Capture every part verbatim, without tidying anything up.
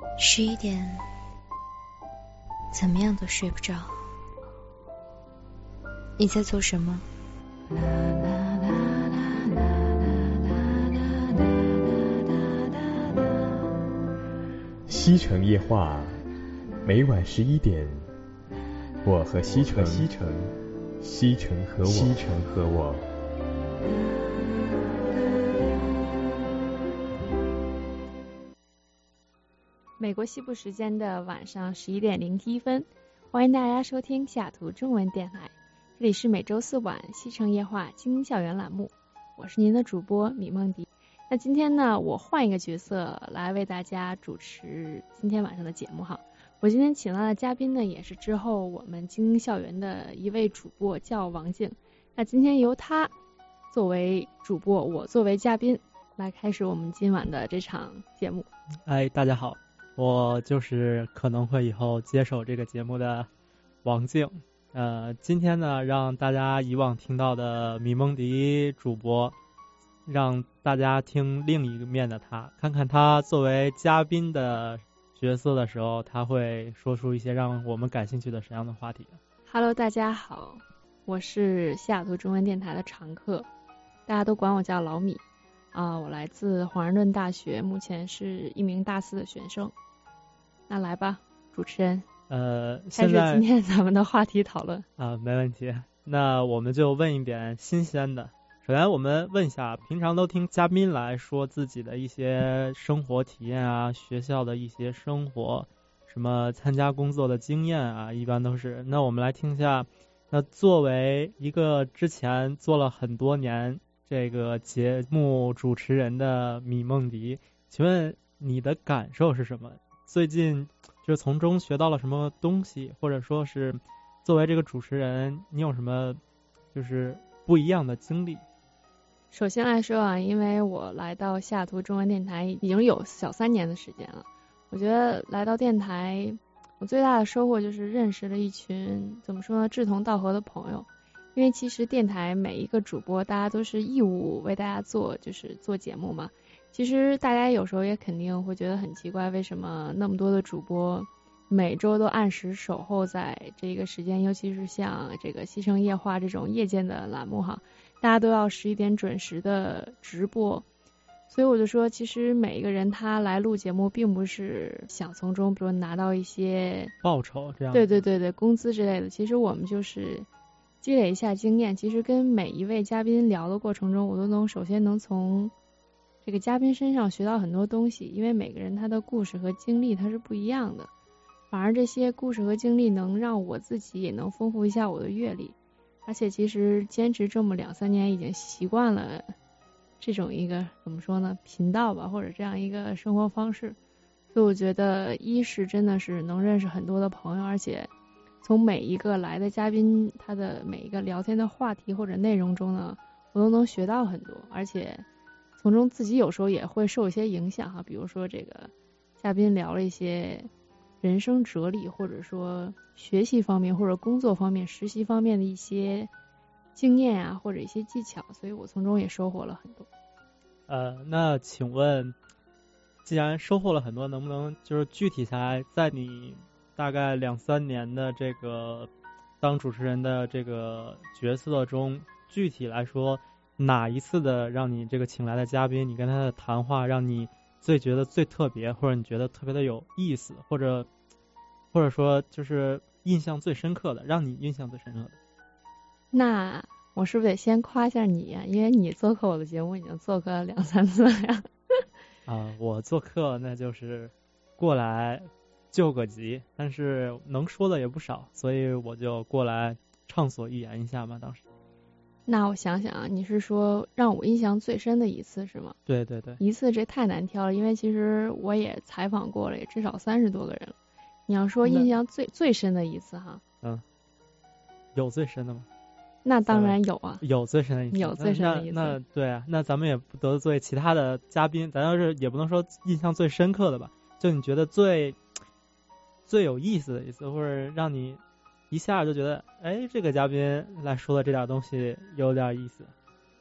十一点，怎么样都睡不着。你在做什么？ 西城夜话，每晚十一点，我和西城，西城，西城和我，西城和我。 美国西部时间的晚上十一点零一分，欢迎大家收听西雅图中文电台，这里是每周四晚西城夜话精英校园栏目，我是您的主播米梦迪。那今天呢，我换一个角色来为大家主持今天晚上的节目哈。我今天请来的嘉宾呢，也是之后我们精英校园的一位主播，叫王静。那今天由他作为主播，我作为嘉宾，来开始我们今晚的这场节目。 哎，大家好。我就是可能会以后接手这个节目的王静，呃，今天呢，让大家以往听到的米蒙迪主播，让大家听另一面的他，看看他作为嘉宾的角色的时候，他会说出一些让我们感兴趣的什么样的话题。 Hello， 大家好，我是西雅图中文电台的常客，大家都管我叫老米。啊、呃，我来自华盛顿大学，目前是一名大四的学生。那来吧，主持人。 呃， 开始今天咱们的话题讨论。 啊，没问题。那我们就问一点新鲜的。首先，我们问一下，平常都听嘉宾来说自己的一些生活体验啊，学校的一些生活，什么参加工作的经验啊，一般都是。那我们来听一下，那作为一个之前做了很多年这个节目主持人的米梦迪，请问你的感受是什么？最近就是从中学到了什么东西，或者说是作为这个主持人，你有什么就是不一样的经历？ 首先来说啊，因为我来到西雅图中文电台已经有小三年的时间了，我觉得来到电台，我最大的收获就是认识了一群怎么说呢，志同道合的朋友。因为其实电台每一个主播，大家都是义务为大家做，就是做节目嘛。其实大家有时候也肯定会觉得很奇怪，为什么那么多的主播每周都按时守候在这个时间，尤其是像这个西城夜话这种夜间的栏目哈，大家都要十一点准时的直播。所以我就说，其实每一个人他来录节目，并不是想从中比如拿到一些报酬这样， 对对对对，工资之类的。其实我们就是积累一下经验。其实跟每一位嘉宾聊的过程中，我都能首先能从这个嘉宾身上学到很多东西，因为每个人他的故事和经历他是不一样的，反而这些故事和经历能让我自己也能丰富一下我的阅历。而且其实坚持这么两三年，已经习惯了这种一个怎么说呢频道吧，或者这样一个生活方式。所以我觉得一是真的是能认识很多的朋友，而且从每一个来的嘉宾他的每一个聊天的话题或者内容中呢，我都能学到很多，而且从中自己有时候也会受一些影响哈。比如说这个嘉宾聊了一些人生哲理，或者说学习方面或者工作方面实习方面的一些经验啊，或者一些技巧，所以我从中也收获了很多。 呃，那请问既然收获了很多，能不能就是具体下来，在你大概两三年的这个当主持人的这个角色中，具体来说哪一次的让你这个请来的嘉宾，你跟他的谈话让你最觉得最特别，或者你觉得特别的有意思，或者或者说就是印象最深刻的，让你印象最深刻的？ 那我是不是得先夸一下你呀、啊？因为你做客我的节目已经做客两三次了呀。 啊，我做客那就是过来救个急，但是能说的也不少，所以我就过来畅所欲言一下嘛。当时那我想想啊，你是说让我印象最深的一次是吗？ 对对对， 一次这太难挑了，因为其实我也采访过了，也至少三十多个人了。你要说印象最最深的一次哈， 嗯，有最深的吗？ 那当然有啊， 有最深的一次， 有最深的一次。 那, 那, 那对啊，那咱们也不得罪其他的嘉宾，咱要是也不能说印象最深刻的吧，就你觉得最最有意思的一次，或者让你一下就觉得，哎，这个嘉宾来说的这点东西有点意思。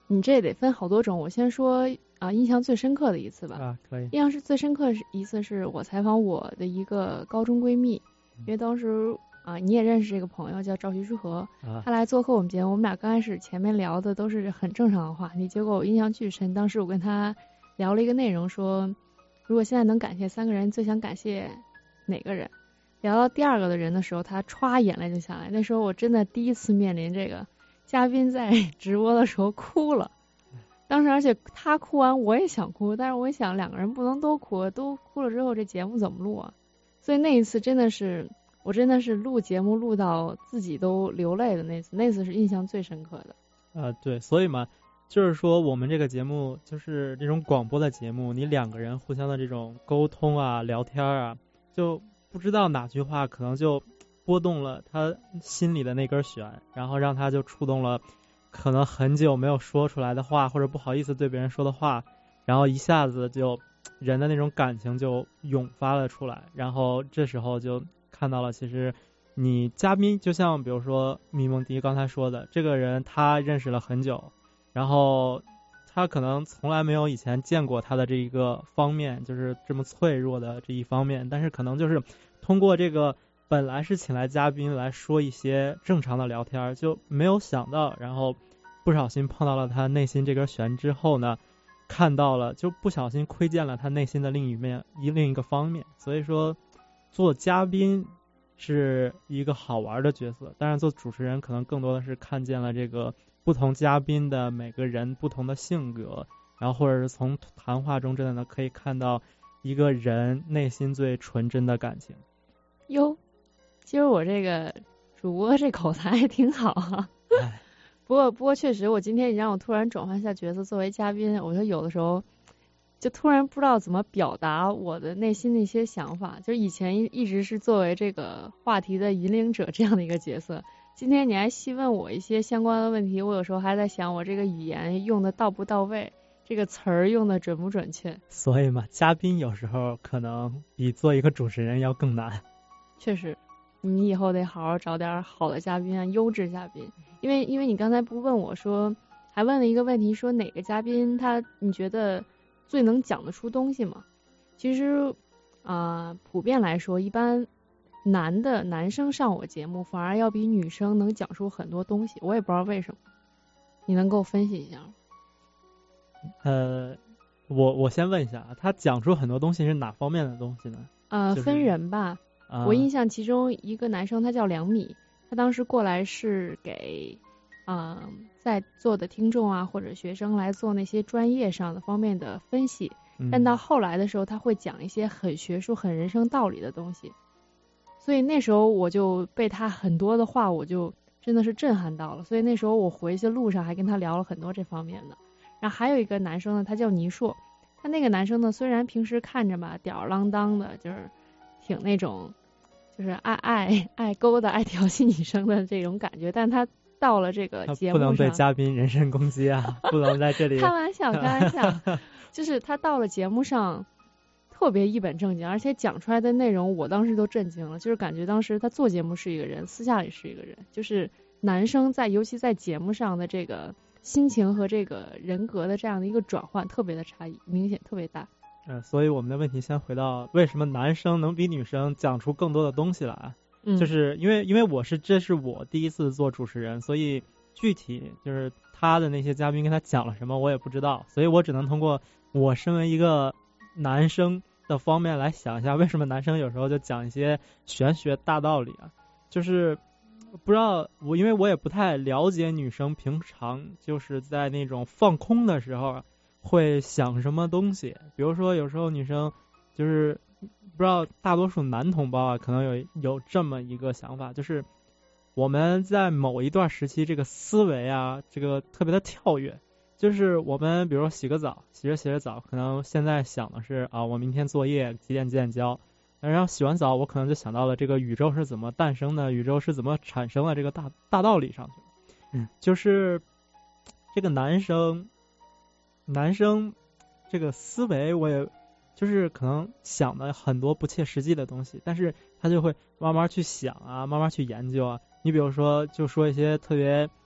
你这得分好多种。我先说啊，印象最深刻的一次吧。 啊，可以。 印象是最深刻一次是我采访我的一个高中闺蜜，因为当时啊你也认识这个朋友叫赵徐书和， 啊、 他来做客我们节目，我们俩刚开始前面聊的都是很正常的话题，结果我印象巨深。当时我跟他聊了一个内容，说如果现在能感谢三个人，最想感谢哪个人？聊到第二个的人的时候，他歘眼泪就下来。那时候我真的第一次面临这个嘉宾在直播的时候哭了。当时而且他哭完我也想哭，但是我想两个人不能都哭，都哭了之后这节目怎么录啊？所以那一次真的是我真的是录节目录到自己都流泪的那次，那次是印象最深刻的。 呃，对，所以嘛，就是说我们这个节目就是这种广播的节目，你两个人互相的这种沟通啊、聊天啊，就不知道哪句话可能就拨动了他心里的那根弦，然后让他就触动了可能很久没有说出来的话，或者不好意思对别人说的话，然后一下子就人的那种感情就涌发了出来，然后这时候就看到了，其实你嘉宾就像比如说米梦迪刚才说的，这个人他认识了很久，然后他可能从来没有以前见过他的这一个方面，就是这么脆弱的这一方面，但是可能就是通过这个本来是请来嘉宾来说一些正常的聊天，就没有想到，然后不小心碰到了他内心这根弦之后呢，看到了就不小心窥见了他内心的另一面一另一个方面。所以说做嘉宾是一个好玩的角色，但是做主持人可能更多的是看见了这个不同嘉宾的每个人不同的性格，然后或者是从谈话中真的呢可以看到一个人内心最纯真的感情。 哟，其实我这个主播这口才还挺好啊。不过不过确实，我今天你让我突然转换一下角色，作为嘉宾，我觉得有的时候就突然不知道怎么表达我的内心的一些想法。就以前一直是作为这个话题的引领者这样的一个角色，今天你还细问我一些相关的问题，我有时候还在想我这个语言用的到不到位，这个词儿用的准不准确。 所以嘛，嘉宾有时候可能比做一个主持人要更难。 确实，你以后得好好找点好的嘉宾啊，优质嘉宾。因为因为你刚才不问我说，还问了一个问题，说哪个嘉宾他你觉得最能讲得出东西吗？其实啊、呃，普遍来说，一般男的男生上我节目反而要比女生能讲出很多东西，我也不知道为什么。你能给我分析一下吗？ 呃，我我先问一下，他讲出很多东西是哪方面的东西呢？ 呃， 就是、 分人吧。 啊、 我印象其中一个男生他叫梁米，他当时过来是给啊、呃、在座的听众啊或者学生来做那些专业上的方面的分析， 嗯、 但到后来的时候他会讲一些很学术很人生道理的东西，所以那时候我就被他很多的话我就真的是震撼到了，所以那时候我回去路上还跟他聊了很多这方面的。然后还有一个男生呢，他叫倪硕，他那个男生呢虽然平时看着吧吊儿郎当的，就是挺那种就是爱爱爱勾搭爱调戏女生的这种感觉，但他到了这个节目上不能对嘉宾人身攻击啊，不能在这里开玩笑开玩笑就是他到了节目上特别一本正经，而且讲出来的内容我当时都震惊了，就是感觉当时他做节目是一个人，私下里是一个人，就是男生在尤其在节目上的这个心情和这个人格的这样的一个转换特别的差异明显特别大。 嗯，所以我们的问题先回到为什么男生能比女生讲出更多的东西来。 嗯， 就是因为因为我是这是我第一次做主持人，所以具体就是他的那些嘉宾跟他讲了什么我也不知道，所以我只能通过我身为一个男生的方面来想一下，为什么男生有时候就讲一些玄学大道理啊。就是不知道我因为我也不太了解女生平常就是在那种放空的时候会想什么东西，比如说有时候女生就是不知道大多数男同胞啊可能有有这么一个想法，就是我们在某一段时期这个思维啊这个特别的跳跃，就是我们比如说洗个澡，洗着洗着澡，可能现在想的是啊我明天作业几点几点交，然后洗完澡我可能就想到了这个宇宙是怎么诞生的，宇宙是怎么产生的这个大大道理上去。嗯，就是这个男生男生这个思维我也就是可能想的很多不切实际的东西，但是他就会慢慢去想啊慢慢去研究啊。你比如说就说一些特别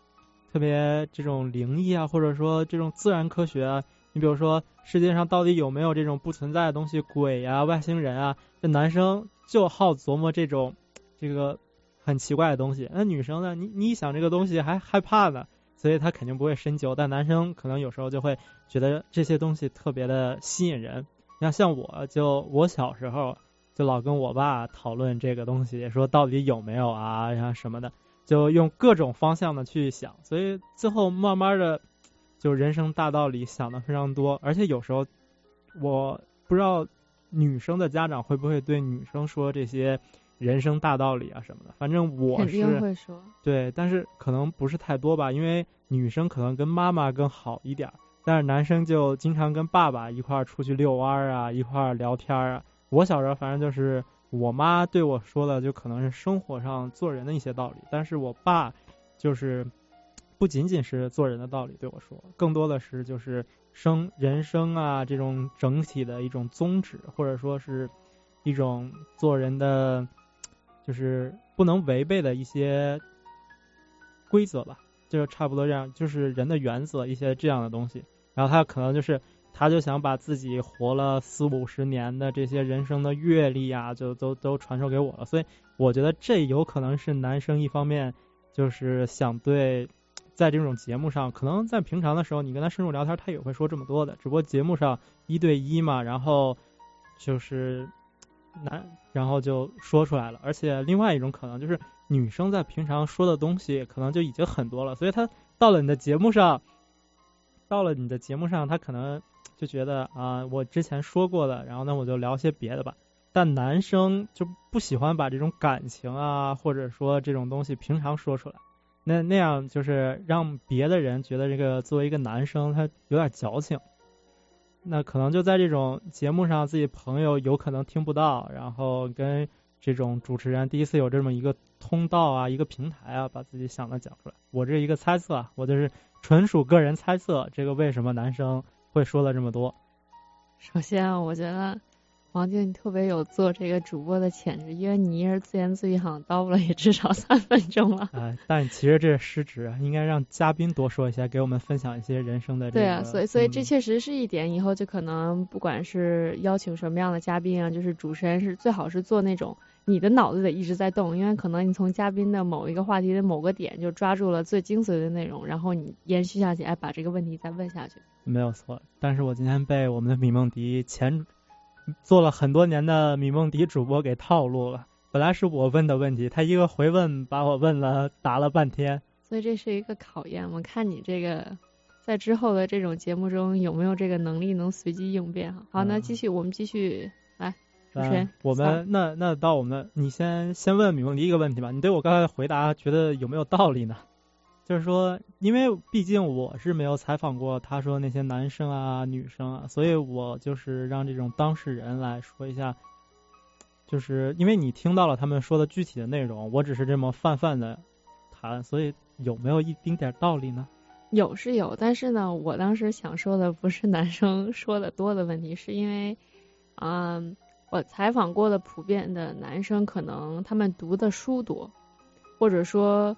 特别这种灵异啊，或者说这种自然科学啊，你比如说世界上到底有没有这种不存在的东西，鬼啊、外星人啊，这男生就好琢磨这种这个很奇怪的东西，那女生呢，你你一想这个东西还害怕呢，所以他肯定不会深究，但男生可能有时候就会觉得这些东西特别的吸引人。你看像我就我小时候就老跟我爸讨论这个东西，说到底有没有啊，然后什么的，就用各种方向的去想，所以最后慢慢的就人生大道理想的非常多。而且有时候我不知道女生的家长会不会对女生说这些人生大道理啊什么的，反正我是肯定会说， 对，但是可能不是太多吧，因为女生可能跟妈妈更好一点，但是男生就经常跟爸爸一块儿出去遛弯啊，一块儿聊天啊。我小时候反正就是我妈对我说的就可能是生活上做人的一些道理，但是我爸就是不仅仅是做人的道理对我说，更多的是就是生人生啊这种整体的一种宗旨，或者说是一种做人的就是不能违背的一些规则吧，就差不多这样，就是人的原则一些这样的东西。然后他可能就是他就想把自己活了四五十年的这些人生的阅历啊，就都都传授给我了。所以我觉得这有可能是男生一方面就是想对在这种节目上，可能在平常的时候你跟他深入聊天他也会说这么多的，只不过节目上一对一嘛，然后就是男然后就说出来了。而且另外一种可能就是女生在平常说的东西可能就已经很多了，所以她到了你的节目上到了你的节目上她可能就觉得啊、呃，我之前说过的，然后呢我就聊些别的吧。但男生就不喜欢把这种感情啊或者说这种东西平常说出来，那那样就是让别的人觉得这个作为一个男生他有点矫情，那可能就在这种节目上自己朋友有可能听不到，然后跟这种主持人第一次有这么一个通道啊一个平台啊，把自己想的讲出来。我这一个猜测啊，我就是纯属个人猜测，这个为什么男生会说了这么多。 首先我觉得王晶你特别有做这个主播的潜质，因为你一人自言自语好像叨不了也至少三分钟了。 哎，但其实这是失职，应该让嘉宾多说一些，给我们分享一些人生的这个。 对啊，所以所以这确实是一点，以后就可能不管是邀请什么样的嘉宾啊，就是主持人是最好是做那种你的脑子得一直在动，因为可能你从嘉宾的某一个话题的某个点就抓住了最精髓的内容，然后你延续下去，哎，把这个问题再问下去。 没有错，但是我今天被我们的米梦迪前做了很多年的米梦迪主播给套路了，本来是我问的问题，他一个回问把我问了答了半天， 所以这是一个考验，我看你这个在之后的这种节目中有没有这个能力能随机应变。好，那继续，嗯、我们继续来主持人。 我们那那到我们的，你先先问米梦迪一个问题吧，你对我刚才的回答觉得有没有道理呢？就是说，因为毕竟我是没有采访过他说那些男生啊女生啊，所以我就是让这种当事人来说一下，就是因为你听到了他们说的具体的内容，我只是这么泛泛的谈，所以有没有一丁点道理呢？ 有是有，但是呢我当时想说的不是男生说的多的问题，是因为嗯，我采访过的普遍的男生可能他们读的书多，或者说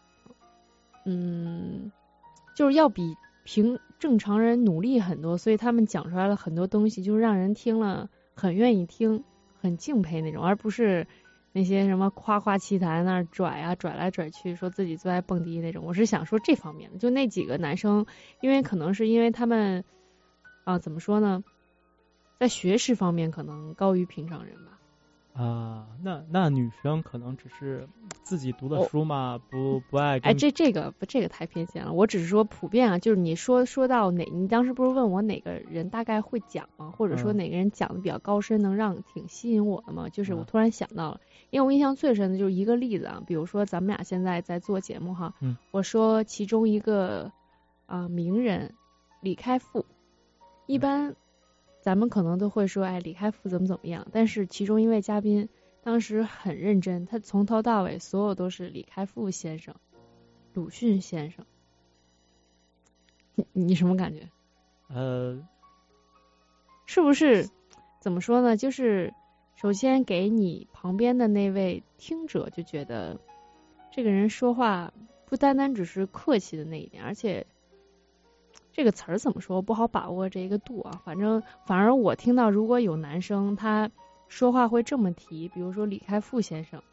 嗯，就是要比平正常人努力很多，所以他们讲出来了很多东西，就是让人听了很愿意听，很敬佩那种，而不是那些什么夸夸其谈那拽啊拽来拽去，说自己最爱蹦迪那种。我是想说这方面的，就那几个男生，因为可能是因为他们啊怎么说呢，在学识方面可能高于平常人吧。 啊，那那女生可能只是自己读的书嘛，哦、不不爱跟。 哎，这这个不这个太偏见了。我只是说普遍啊，就是你说说到哪，你当时不是问我哪个人大概会讲吗？或者说哪个人讲的比较高深，能让挺吸引我的吗？就是我突然想到了，因为我印象最深的就是一个例子啊，比如说咱们俩现在在做节目哈， 嗯， 我说其中一个啊、呃、名人李开复，一般。咱们可能都会说，哎，李开复怎么怎么样？但是其中一位嘉宾当时很认真，他从头到尾所有都是李开复先生、鲁迅先生。你你什么感觉？ 呃， 是不是怎么说呢？就是首先给你旁边的那位听者就觉得这个人说话不不单单只是客气的那一点，而且这个词儿怎么说不好把握这一个度啊。反正反而我听到如果有男生他说话会这么提，比如说李开复先生，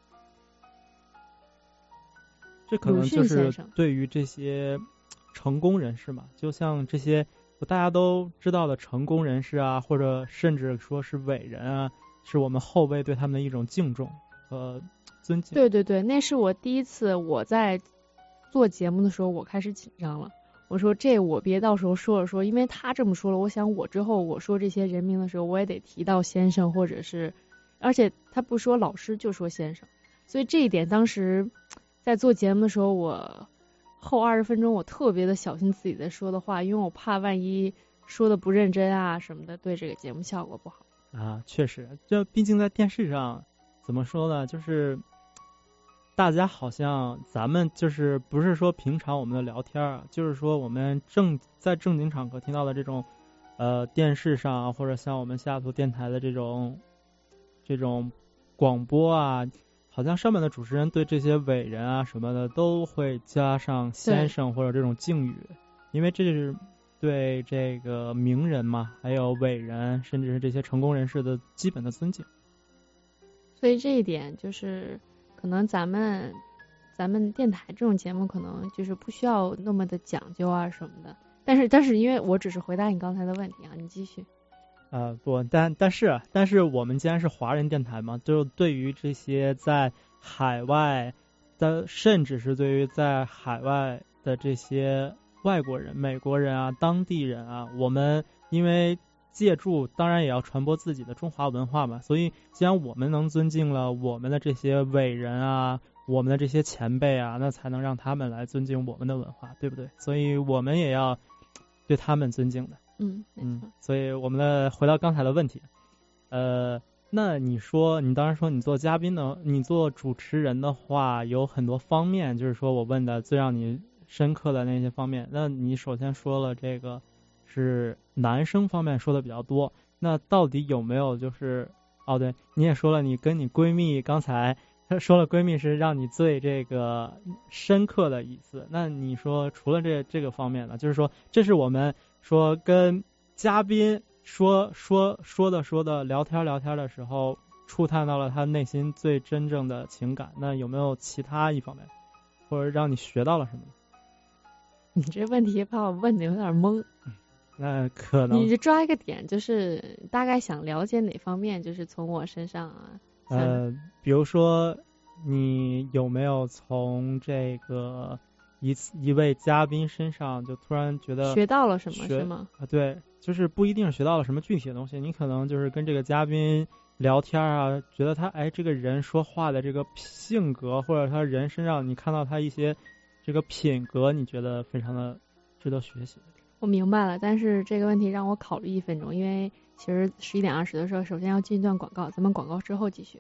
这可能就是对于这些成功人士嘛，就像这些大家都知道的成功人士啊，或者甚至说是伟人啊，是我们后辈对他们的一种敬重和尊敬。 对对对，那是我第一次我在做节目的时候我开始紧张了，我说这我别到时候说了说，因为他这么说了，我想我之后我说这些人名的时候我也得提到先生，或者是而且他不说老师就说先生，所以这一点当时在做节目的时候，我后二十分钟我特别的小心自己在说的话，因为我怕万一说的不认真啊什么的，对这个节目效果不好啊。确实，这毕竟在电视上怎么说呢，就是大家好像咱们就是不是说平常我们的聊天啊，就是说我们正在正经场合听到的这种呃电视上啊，或者像我们西雅图电台的这种这种广播啊，好像上面的主持人对这些伟人啊什么的都会加上先生或者这种敬语，因为这是对这个名人嘛，还有伟人，甚至是这些成功人士的基本的尊敬。 所以这一点就是可能咱们咱们电台这种节目可能就是不需要那么的讲究啊什么的，但是但是因为我只是回答你刚才的问题啊，你继续。 呃不，但但是但是我们既然是华人电台嘛，就对于这些在海外的，甚至是对于在海外的这些外国人、美国人啊、当地人啊，我们因为借助当然也要传播自己的中华文化嘛，所以既然我们能尊敬了我们的这些伟人啊，我们的这些前辈啊，那才能让他们来尊敬我们的文化，对不对？所以我们也要对他们尊敬的。 嗯嗯，所以我们的回到刚才的问题，呃，那你说你当时说你做嘉宾呢，你做主持人的话，有很多方面，就是说我问的最让你深刻的那些方面，那你首先说了这个是男生方面说的比较多，那到底有没有就是哦对，你也说了你跟你闺蜜刚才说了闺蜜是让你最这个深刻的一次，那你说除了这这个方面呢，就是说这是我们说跟嘉宾说说说的说的聊天聊天的时候触探到了他内心最真正的情感，那有没有其他一方面或者让你学到了什么？ 你这问题把我问的有点懵。 那可能你就抓一个点，就是大概想了解哪方面，就是从我身上啊。 呃，比如说你有没有从这个一次一位嘉宾身上就突然觉得学到了什么是吗？ 啊，对，就是不一定是学到了什么具体的东西，你可能就是跟这个嘉宾聊天啊，觉得他哎这个人说话的这个性格，或者他人身上你看到他一些这个品格，你觉得非常的值得学习。 我明白了，但是这个问题让我考虑一分钟，因为其实十一点二十的时候，首先要进一段广告，咱们广告之后继续。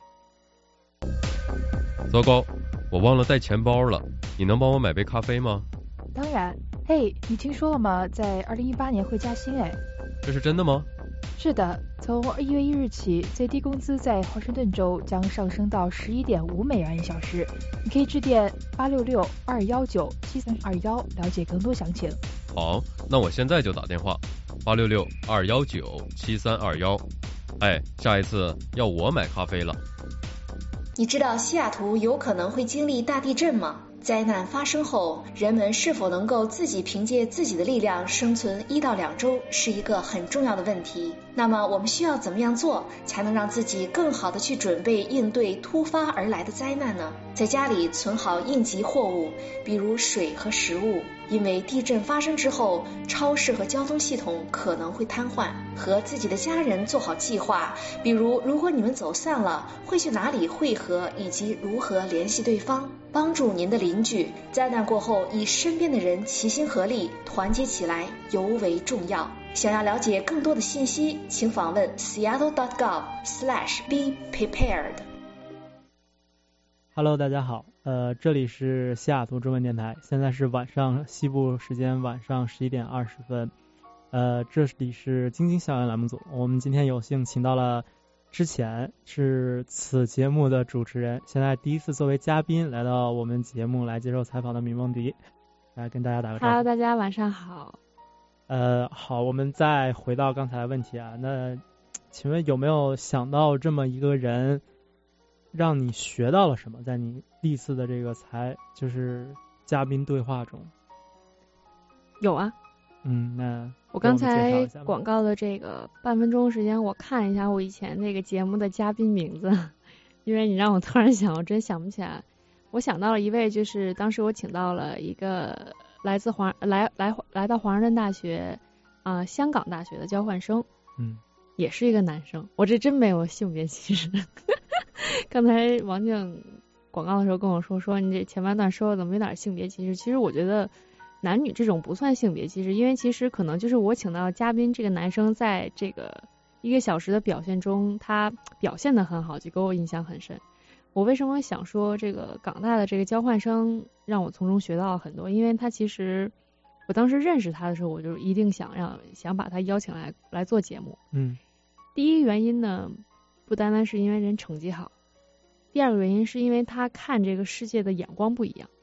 糟糕，我忘了带钱包了，你能帮我买杯咖啡吗？ 当然。嘿，你听说了吗？在二零一八年会加薪哎。 这是真的吗？ 是的，从一月一日起，最低工资在华盛顿州将上升到十一点五美元一小时。你可以致电八六六二幺九七三二幺了解更多详情。 好，那我现在就打电话，八六六二幺九七三二幺。哎，下一次要我买咖啡了。 你知道西雅图有可能会经历大地震吗？灾难发生后，人们是否能够自己凭借自己的力量生存一到两周，是一个很重要的问题。那么我们需要怎么样做，才能让自己更好的去准备应对突发而来的灾难呢？在家里存好应急货物，比如水和食物，因为地震发生之后，超市和交通系统可能会瘫痪。和自己的家人做好计划，比如如果你们走散了，会去哪里汇合，以及如何联系对方。帮助您的邻居，灾难过后与身边的人齐心合力，团结起来尤为重要。想要了解更多的信息，请访问 seattle dot gov slash be prepared。 Hello， 大家好，呃，这里是西雅图中文电台，现在是晚上西部时间晚上十一点二十分，呃，这里是晶晶校园栏目组，我们今天有幸请到了之前是此节目的主持人，现在第一次作为嘉宾来到我们节目来接受采访的米梦迪，来跟大家打个招呼。 Hello， 大家晚上好。 呃，好，我们再回到刚才的问题啊，那请问有没有想到这么一个人，让你学到了什么？在你历次的这个才就是嘉宾对话中？ 有啊。 嗯，那我刚才广告的这个半分钟时间，我看一下我以前那个节目的嘉宾名字，因为你让我突然想，我真想不起来。我想到了一位，就是当时我请到了一个来自华来来来到华盛顿大学啊、呃、香港大学的交换生， 嗯， 也是一个男生。我这真没有性别歧视。刚才王静广告的时候跟我说，说你这前半段说的怎么有点性别歧视？其实我觉得男女这种不算性别歧视，因为其实可能就是我请到的嘉宾这个男生在这个一个小时的表现中，他表现得很好，就给我印象很深。我为什么想说这个港大的这个交换生让我从中学到了很多？因为他其实我当时认识他的时候，我就一定想让想把他邀请来来做节目。 嗯， 第一个原因呢，不单单是因为人成绩好，第二个原因是因为他看这个世界的眼光不一样。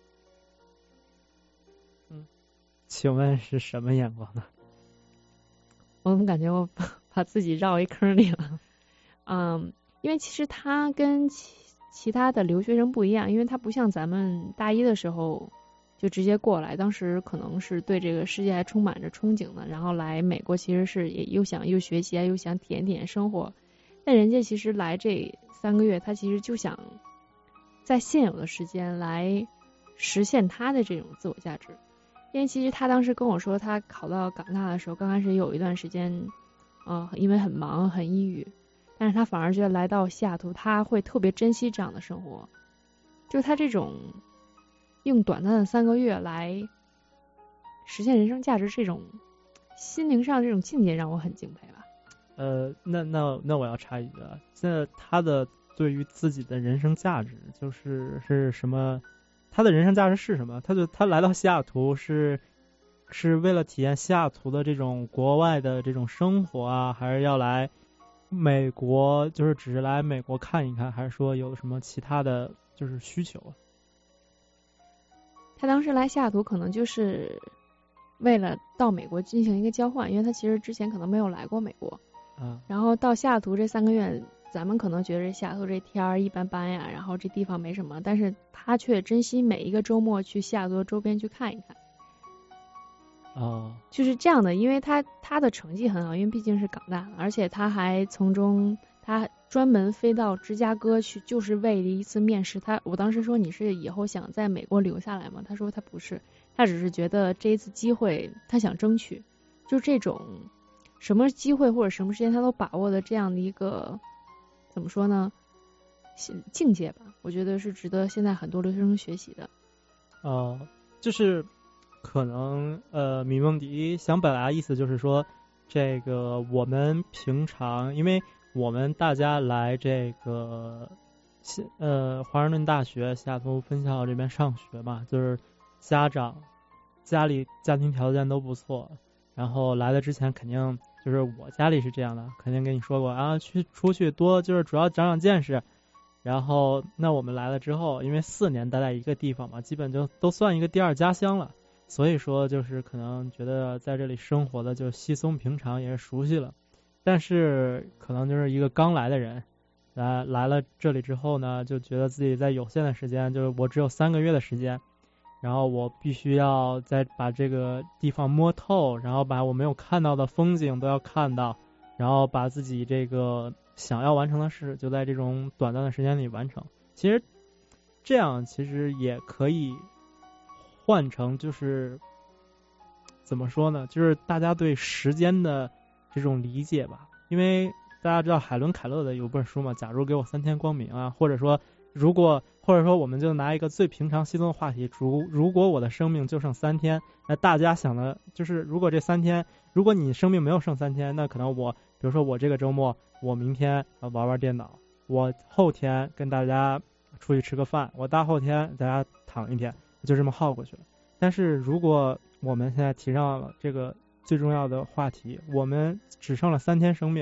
请问是什么眼光呢？ 我怎么感觉我把把自己绕一坑里了？嗯，因为其实他跟其其他的留学生不一样，因为他不像咱们大一的时候就直接过来，当时可能是对这个世界还充满着憧憬的，然后来美国其实是也又想又学习啊，又想体验体验生活。但人家其实来这三个月，他其实就想在现有的时间来实现他的这种自我价值。因为其实他当时跟我说，他考到港大的时候，刚开始有一段时间，呃，因为很忙很抑郁，但是他反而觉得来到西雅图，他会特别珍惜这样的生活，就是他这种用短暂的三个月来实现人生价值这种心灵上这种境界，让我很敬佩吧。 呃，那那那我要插一句啊，现在他的对于自己的人生价值就是是什么？他的人生价值是什么？他就他来到西雅图是是为了体验西雅图的这种国外的这种生活啊，还是要来美国，就是只是来美国看一看，还是说有什么其他的就是需求啊？ 他当时来西雅图可能就是为了到美国进行一个交换，因为他其实之前可能没有来过美国啊。 然后到西雅图这三个月，咱们可能觉得西雅图这天儿一般般呀，然后这地方没什么，但是他却珍惜每一个周末去西雅图周边去看一看。 哦， 就是这样的，因为他他的成绩很好，因为毕竟是港大，而且他还从中他专门飞到芝加哥去，就是为了一次面试。他我当时说你是以后想在美国留下来吗？他说他不是，他只是觉得这一次机会他想争取，就这种什么机会或者什么时间他都把握的这样的一个怎么说呢境界吧，我觉得是值得现在很多留学生学习的。 哦、呃，就是可能呃，米梦迪想表达的意思就是说，这个我们平常，因为我们大家来这个呃华盛顿大学西雅图分校这边上学嘛，就是家长家里家庭条件都不错，然后来的之前肯定就是我家里是这样的，肯定跟你说过啊，去出去多就是主要长长见识。然后那我们来了之后，因为四年待在一个地方嘛，基本就都算一个第二家乡了。所以说就是可能觉得在这里生活的就稀松平常，也是熟悉了。但是可能就是一个刚来的人来来了这里之后呢，就觉得自己在有限的时间，就是我只有三个月的时间，然后我必须要再把这个地方摸透，然后把我没有看到的风景都要看到，然后把自己这个想要完成的事就在这种短暂的时间里完成。其实这样其实也可以换成就是怎么说呢，就是大家对时间的这种理解吧。因为大家知道海伦凯勒的有本书嘛，假如给我三天光明啊，或者说如果或者说我们就拿一个最平常稀松的话题，如如果我的生命就剩三天，那大家想的就是如果这三天，如果你生命没有剩三天，那可能我比如说我这个周末我明天玩玩电脑，我后天跟大家出去吃个饭，我大后天大家躺一天，就这么耗过去了。但是如果我们现在提上了这个最重要的话题，我们只剩了三天生命，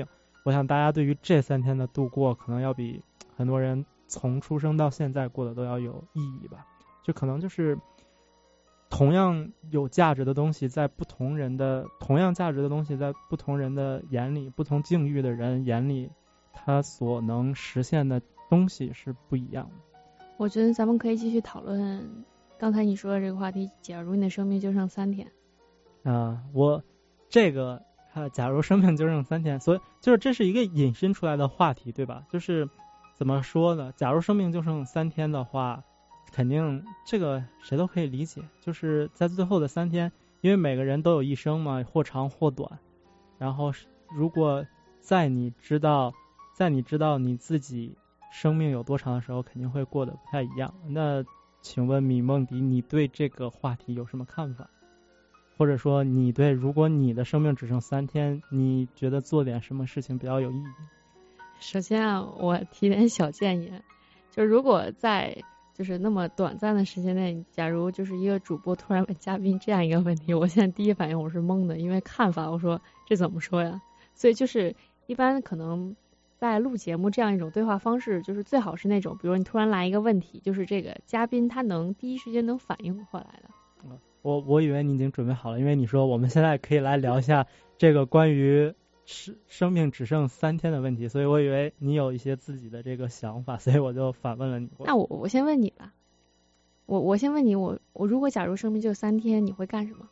我想大家对于这三天的度过，可能要比很多人从出生到现在过得都要有意义吧。就可能就是同样有价值的东西，在不同人的同样价值的东西，在不同人的眼里，不同境遇的人眼里，他所能实现的东西是不一样的。 我觉得咱们可以继续讨论刚才你说的这个话题，假如你的生命就剩三天。 啊、呃，我这个啊，假如生命就剩三天，所以就是这是一个引申出来的话题，对吧？就是怎么说呢？假如生命就剩三天的话，肯定这个谁都可以理解，就是在最后的三天，因为每个人都有一生嘛，或长或短。然后如果在你知道，在你知道你自己生命有多长的时候，肯定会过得不太一样。那请问米梦迪，你对这个话题有什么看法？或者说你对如果你的生命只剩三天，你觉得做点什么事情比较有意义？ 首先啊，我提点小建议，就是如果在就是那么短暂的时间内，假如就是一个主播突然问嘉宾这样一个问题，我现在第一反应我是懵的，因为看法我说这怎么说呀？所以就是一般可能在录节目这样一种对话方式，就是最好是那种，比如你突然来一个问题，就是这个嘉宾他能第一时间能反应过来的。 嗯、我我以为你已经准备好了，因为你说我们现在可以来聊一下这个关于生命只剩三天的问题，所以我以为你有一些自己的这个想法，所以我就反问了你。 那我我先问你吧，我我先问你，我我如果假如生命就三天，你会干什么？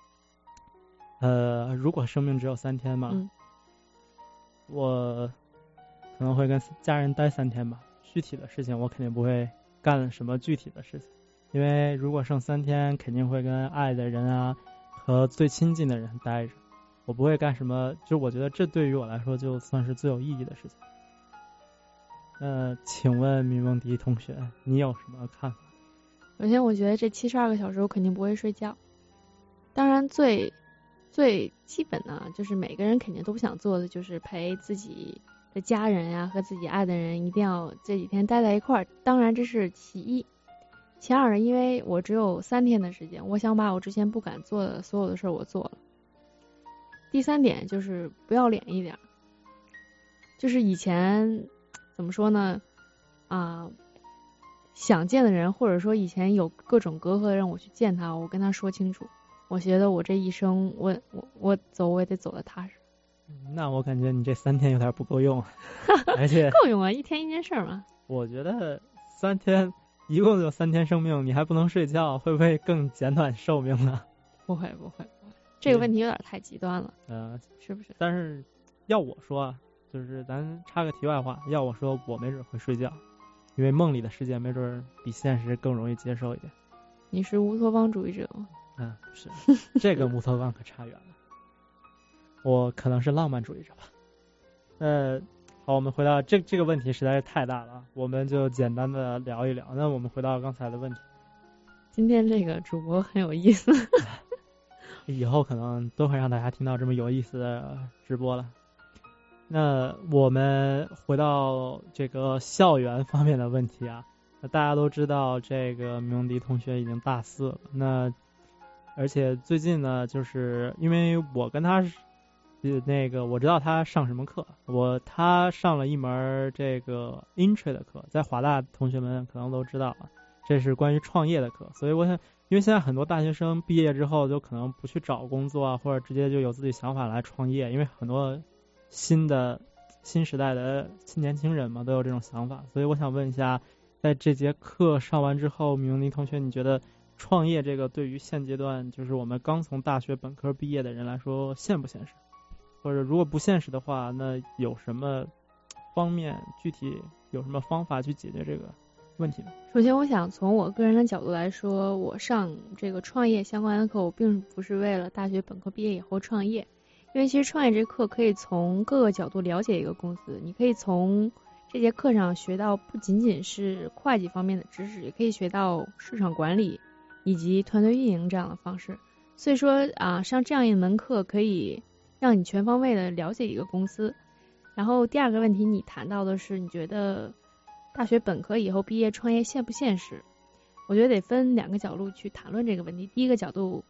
呃，如果生命只有三天嘛， 嗯， 我可能会跟家人待三天吧。具体的事情我肯定不会干什么具体的事情，因为如果剩三天，肯定会跟爱的人啊和最亲近的人待着。我不会干什么，就我觉得这对于我来说就算是最有意义的事情。呃，请问米梦迪同学，你有什么看法？ 首先，我觉得这七十二个小时我肯定不会睡觉。当然最，最最基本的，就是每个人肯定都不想做的，就是陪自己的家人呀、啊、和自己爱的人一定要这几天待在一块儿。当然这是其一。其二，因为我只有三天的时间，我想把我之前不敢做的所有的事儿我做了。第三点就是不要脸一点，就是以前怎么说呢啊、呃，想见的人或者说以前有各种隔阂让我去见他，我跟他说清楚，我觉得我这一生我我我走我也得走得踏实。 那我感觉你这三天有点不够用，而且够用啊，一天一件事嘛。我觉得三天一共就三天生命，你还不能睡觉，会不会更减短寿命呢？ 不会不会。这个问题有点太极端了， 呃， 是不是？ 但是要我说啊，就是咱插个题外话，要我说，我没准会睡觉，因为梦里的世界没准比现实更容易接受一点。 你是乌托邦主义者吗？ 嗯，是，这个乌托邦可差远了。我可能是浪漫主义者吧。呃，好，我们回到这这个问题实在是太大了，我们就简单的聊一聊。那我们回到刚才的问题。 今天这个主播很有意思。 以后可能都会让大家听到这么有意思的直播了。那我们回到这个校园方面的问题啊，那大家都知道这个米梦迪同学已经大四了，那而且最近呢，就是因为我跟他那个我知道他上什么课，我他上了一门这个 intro 的课，在华大同学们可能都知道啊，这是关于创业的课，所以我想。因为现在很多大学生毕业之后就可能不去找工作啊，或者直接就有自己想法来创业，因为很多新的新时代的新年轻人嘛都有这种想法，所以我想问一下，在这节课上完之后，米梦迪同学，你觉得创业这个对于现阶段就是我们刚从大学本科毕业的人来说现不现实？或者如果不现实的话，那有什么方面具体有什么方法去解决这个问题呢？ 首先我想从我个人的角度来说，我上这个创业相关的课，我并不是为了大学本科毕业以后创业，因为其实创业这课可以从各个角度了解一个公司，你可以从这节课上学到不仅仅是会计方面的知识，也可以学到市场管理以及团队运营这样的方式，所以说啊，上这样一门课可以让你全方位的了解一个公司。然后第二个问题你谈到的是你觉得大学本科以后毕业创业现不现实？我觉得得分两个角度去谈论这个问题。第一个角度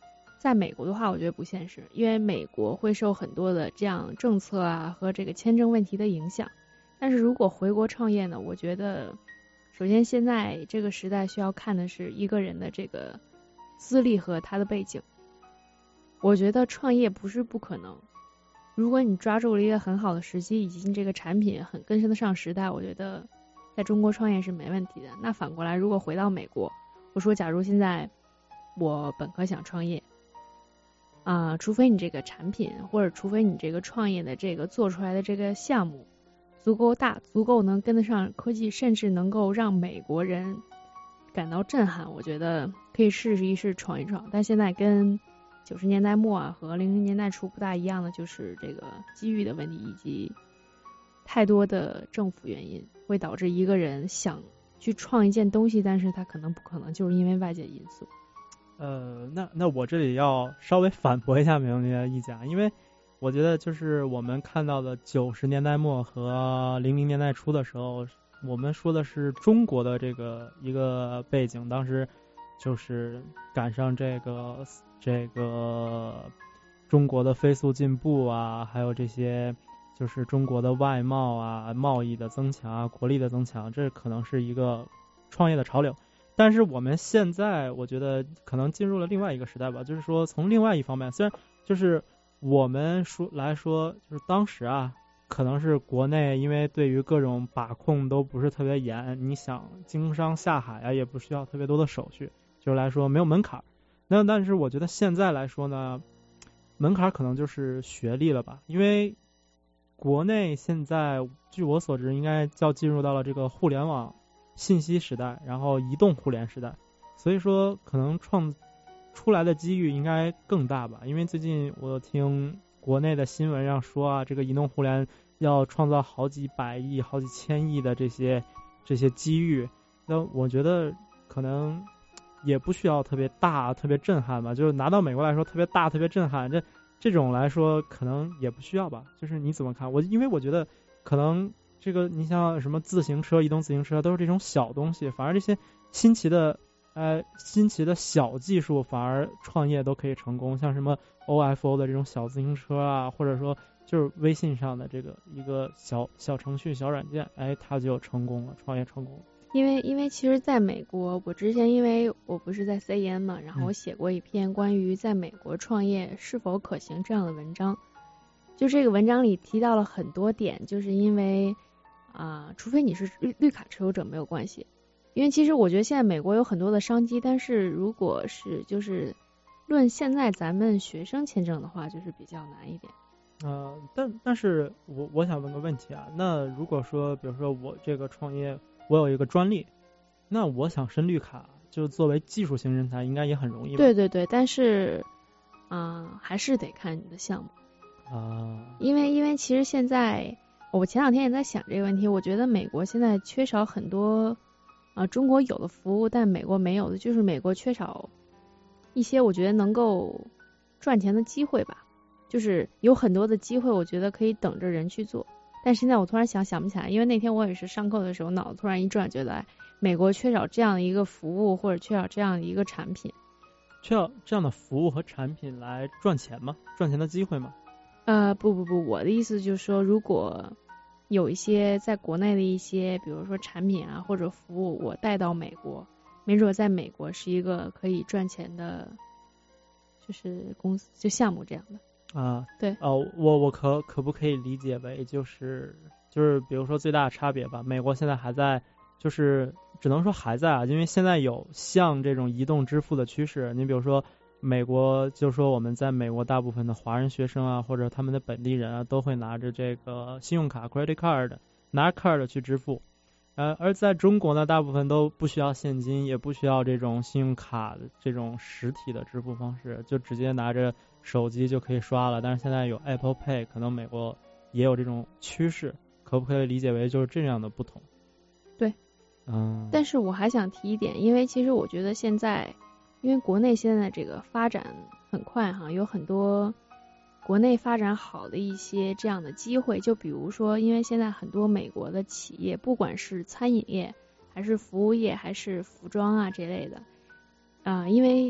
在美国的话，我觉得不现实，因为美国会受很多的这样政策啊和这个签证问题的影响。但是如果回国创业呢，我觉得首先现在这个时代需要看的是一个人的这个资历和他的背景。我觉得创业不是不可能，如果你抓住了一个很好的时机，以及你这个产品很跟得上时代，我觉得在中国创业是没问题的。那反过来，如果回到美国，我说假如现在我本科想创业啊、呃，除非你这个产品或者除非你这个创业的这个做出来的这个项目足够大，足够能跟得上科技，甚至能够让美国人感到震撼，我觉得可以试一试闯一闯。但现在跟九十年代末啊和零零年代初不大一样的就是这个机遇的问题，以及太多的政府原因会导致一个人想去创一件东西，但是他可能不可能，就是因为外界因素。 呃，那那我这里要稍微反驳一下美美的意见，因为我觉得就是我们看到的九十年代末和零零年代初的时候，我们说的是中国的这个一个背景，当时就是赶上这个这个中国的飞速进步啊，还有这些就是中国的外贸啊、贸易的增强啊、国力的增强，这可能是一个创业的潮流。但是我们现在我觉得可能进入了另外一个时代吧，就是说从另外一方面，虽然就是我们说来说，就是当时啊，可能是国内因为对于各种把控都不是特别严，你想经商下海啊，也不需要特别多的手续，就是来说没有门槛。那但是我觉得现在来说呢，门槛可能就是学历了吧，因为国内现在据我所知应该叫进入到了这个互联网信息时代，然后移动互联时代，所以说可能创出来的机遇应该更大吧。因为最近我听国内的新闻上说啊，这个移动互联要创造好几百亿、好几千亿的这些这些机遇，那我觉得可能也不需要特别大、特别震撼吧。就是拿到美国来说，特别大、特别震撼，这这种来说可能也不需要吧。就是你怎么看？我因为我觉得可能这个你像什么自行车、移动自行车都是这种小东西，反而这些新奇的。呃，新奇的小技术反而创业都可以成功，像什么 O F O 的这种小自行车啊，或者说就是微信上的这个一个小小程序、小软件，哎，它就成功了，创业成功了。 因为因为其实在美国，我之前因为我不是在 C E N 嘛，然后我写过一篇关于在美国创业是否可行这样的文章，就这个文章里提到了很多点，就是因为啊、呃，除非你是绿绿卡持有者没有关系。因为其实我觉得现在美国有很多的商机，但是如果是就是论现在咱们学生签证的话，就是比较难一点。 呃，但但是我我想问个问题啊，那如果说比如说我这个创业，我有一个专利，那我想申绿卡，就作为技术型人才，应该也很容易吧？ 对对对，但是啊、呃，还是得看你的项目啊。 因为因为其实现在我前两天也在想这个问题，我觉得美国现在缺少很多。啊，中国有的服务，但美国没有的，就是美国缺少一些我觉得能够赚钱的机会吧。就是有很多的机会，我觉得可以等着人去做。但现在我突然想想不起来，因为那天我也是上课的时候，脑子突然一转，觉得哎，美国缺少这样的一个服务，或者缺少这样的一个产品。 缺少这样的服务和产品来赚钱吗？赚钱的机会吗？ 呃，不不不，我的意思就是说，如果有一些在国内的一些，比如说产品啊或者服务，我带到美国，没准在美国是一个可以赚钱的，就是公司就项目这样的啊。 对哦、呃，我我可可不可以理解为就是就是比如说最大的差别吧？美国现在还在，就是只能说还在啊，因为现在有像这种移动支付的趋势。你比如说。美国就说我们在美国大部分的华人学生啊，或者他们的本地人啊，都会拿着这个信用卡 credit card 拿 card 去支付，呃，而在中国呢，大部分都不需要现金，也不需要这种信用卡的这种实体的支付方式，就直接拿着手机就可以刷了。但是现在有 Apple Pay， 可能美国也有这种趋势，可不可以理解为就是这样的不同？ 对， 嗯。 但是我还想提一点，因为其实我觉得现在。因为国内现在这个发展很快哈，有很多国内发展好的一些这样的机会，就比如说，因为现在很多美国的企业，不管是餐饮业还是服务业还是服装啊这类的，啊、呃，因为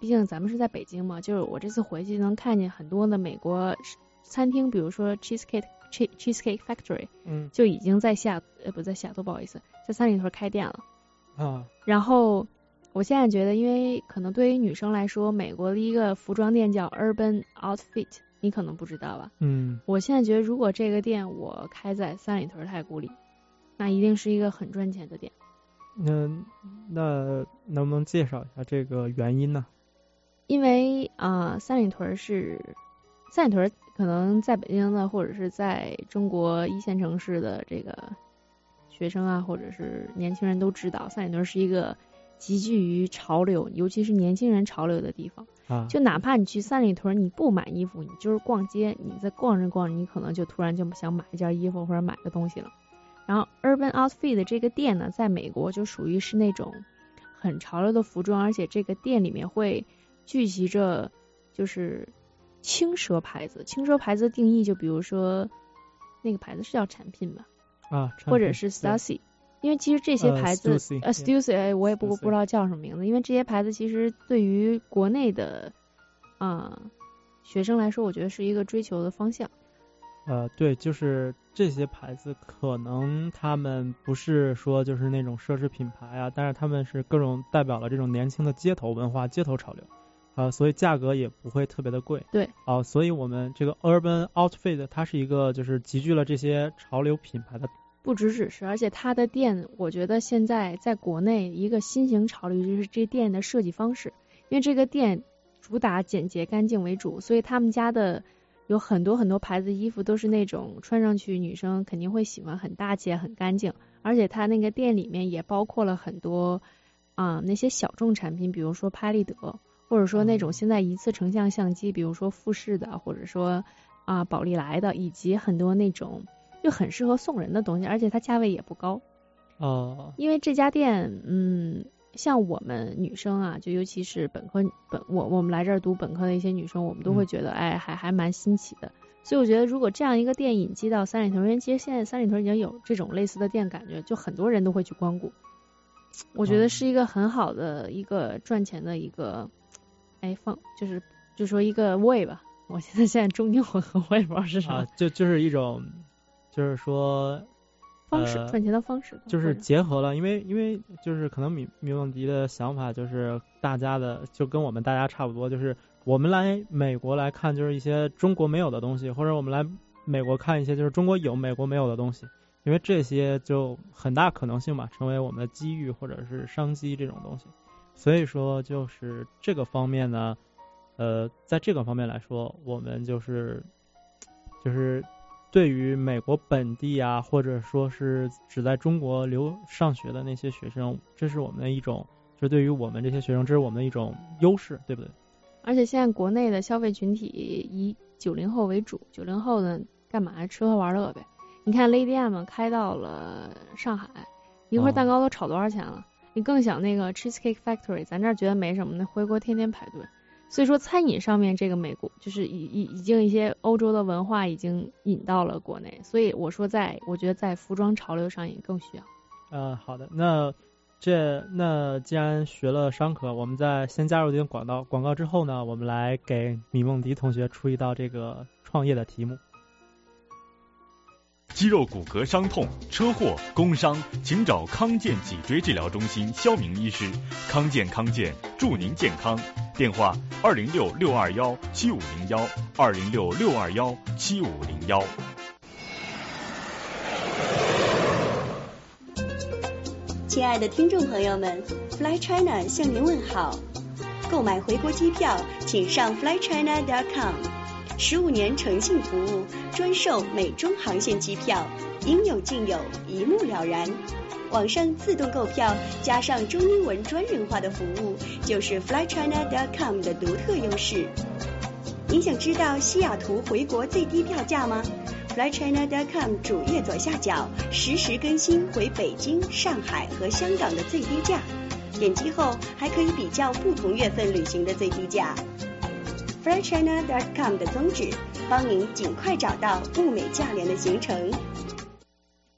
毕竟咱们是在北京嘛，就是我这次回去能看见很多的美国餐厅，比如说 Cheesecake Cheesecake Factory， 嗯，就已经在下呃不在下都不好意思，在三里屯开店了啊。然后我现在觉得，因为可能对于女生来说，美国的一个服装店叫 Urban Outfit， 你可能不知道吧？嗯，我现在觉得如果这个店我开在三里屯太古里，那一定是一个很赚钱的店。 那那能不能介绍一下这个原因呢？ 因为啊、呃，三里屯是三里屯，可能在北京的或者是在中国一线城市的这个学生啊，或者是年轻人都知道，三里屯是一个极具于潮流，尤其是年轻人潮流的地方。啊，就哪怕你去三里屯，你不买衣服，你就是逛街，你在逛着逛着，你可能就突然就想买一件衣服或者买个东西了。然后 Urban Outfit 的这个店呢，在美国就属于是那种很潮流的服装，而且这个店里面会聚集着就是轻奢牌子。轻奢牌子的定义就比如说那个牌子是叫产品吧，啊，或者是 Stussy， 因为其实这些牌子呃 Stussy， 呃我也不不知道叫什么名字，因为这些牌子其实对于国内的啊、呃、学生来说，我觉得是一个追求的方向。 呃，对，就是这些牌子可能他们不是说就是那种奢侈品牌啊，但是他们是各种代表了这种年轻的街头文化、街头潮流啊、呃，所以价格也不会特别的贵。 对， 啊、呃，所以我们这个 Urban Outfit 它是一个就是集聚了这些潮流品牌的。 不只只是，而且它的店，我觉得现在在国内一个新型潮流就是这店的设计方式，因为这个店主打简洁干净为主，所以他们家的有很多很多牌子衣服都是那种穿上去女生肯定会喜欢，很大气很干净，而且它那个店里面也包括了很多啊、呃、那些小众产品，比如说拍立得，或者说那种现在一次成像相机，比如说富士的，或者说啊、呃、宝丽来的，以及很多那种就很适合送人的东西，而且它价位也不高。哦，因为这家店嗯像我们女生啊，就尤其是本科本我我们来这儿读本科的一些女生，我们都会觉得、嗯、哎还还蛮新奇的。所以我觉得如果这样一个店引进到三里屯，因为其实现在三里屯已经有这种类似的店，感觉就很多人都会去光顾。我觉得是一个很好的一个赚钱的一个哎放就是就说一个way吧。我现在现在中英混合我也不知道是啥、啊， 就就是一种就是说。 方式、呃、赚钱的方式就是结合了，因为因为就是可能米米梦迪的想法就是大家的就跟我们大家差不多，就是我们来美国来看就是一些中国没有的东西，或者我们来美国看一些就是中国有美国没有的东西，因为这些就很大可能性嘛，成为我们的机遇或者是商机这种东西。所以说就是这个方面呢，呃，在这个方面来说，我们就是就是。对于美国本地啊，或者说是只在中国留上学的那些学生，这是我们的一种，就对于我们这些学生，这是我们的一种优势，对不对？ 而且现在国内的消费群体以九零后为主，九零后呢干嘛吃喝玩乐呗？你看 Lady M 开到了上海，一块蛋糕都炒多少钱了？哦、你更想那个 Cheesecake Factory， 咱这儿觉得没什么的，回国天天排队。所以说餐饮上面这个美国就是已已已经一些欧洲的文化已经引到了国内，所以我说在我觉得在服装潮流上也更需要。 呃，好的，那这那既然学了商科，我们在先加入这个广告广告之后呢，我们来给米梦迪同学出一道这个创业的题目。 肌肉骨骼伤痛、车祸、工伤，请找康健脊椎治疗中心肖明医师。康健康健，祝您健康。电话：二零六六二幺七五零幺，二零六六二幺七五零幺。 亲爱的听众朋友们 ，Fly China 向您问好。购买回国机票，请上 fly china dot com。十五年诚信服务，专售美中航线机票，应有尽有，一目了然。网上自动购票加上中英文专人化的服务，就是 fly china dot com 的独特优势。您想知道西雅图回国最低票价吗？ fly china dot com 主页左下角实时更新回北京、上海和香港的最低价，点击后还可以比较不同月份旅行的最低价。fly china dot com 的宗旨，帮您尽快找到物美价廉的行程。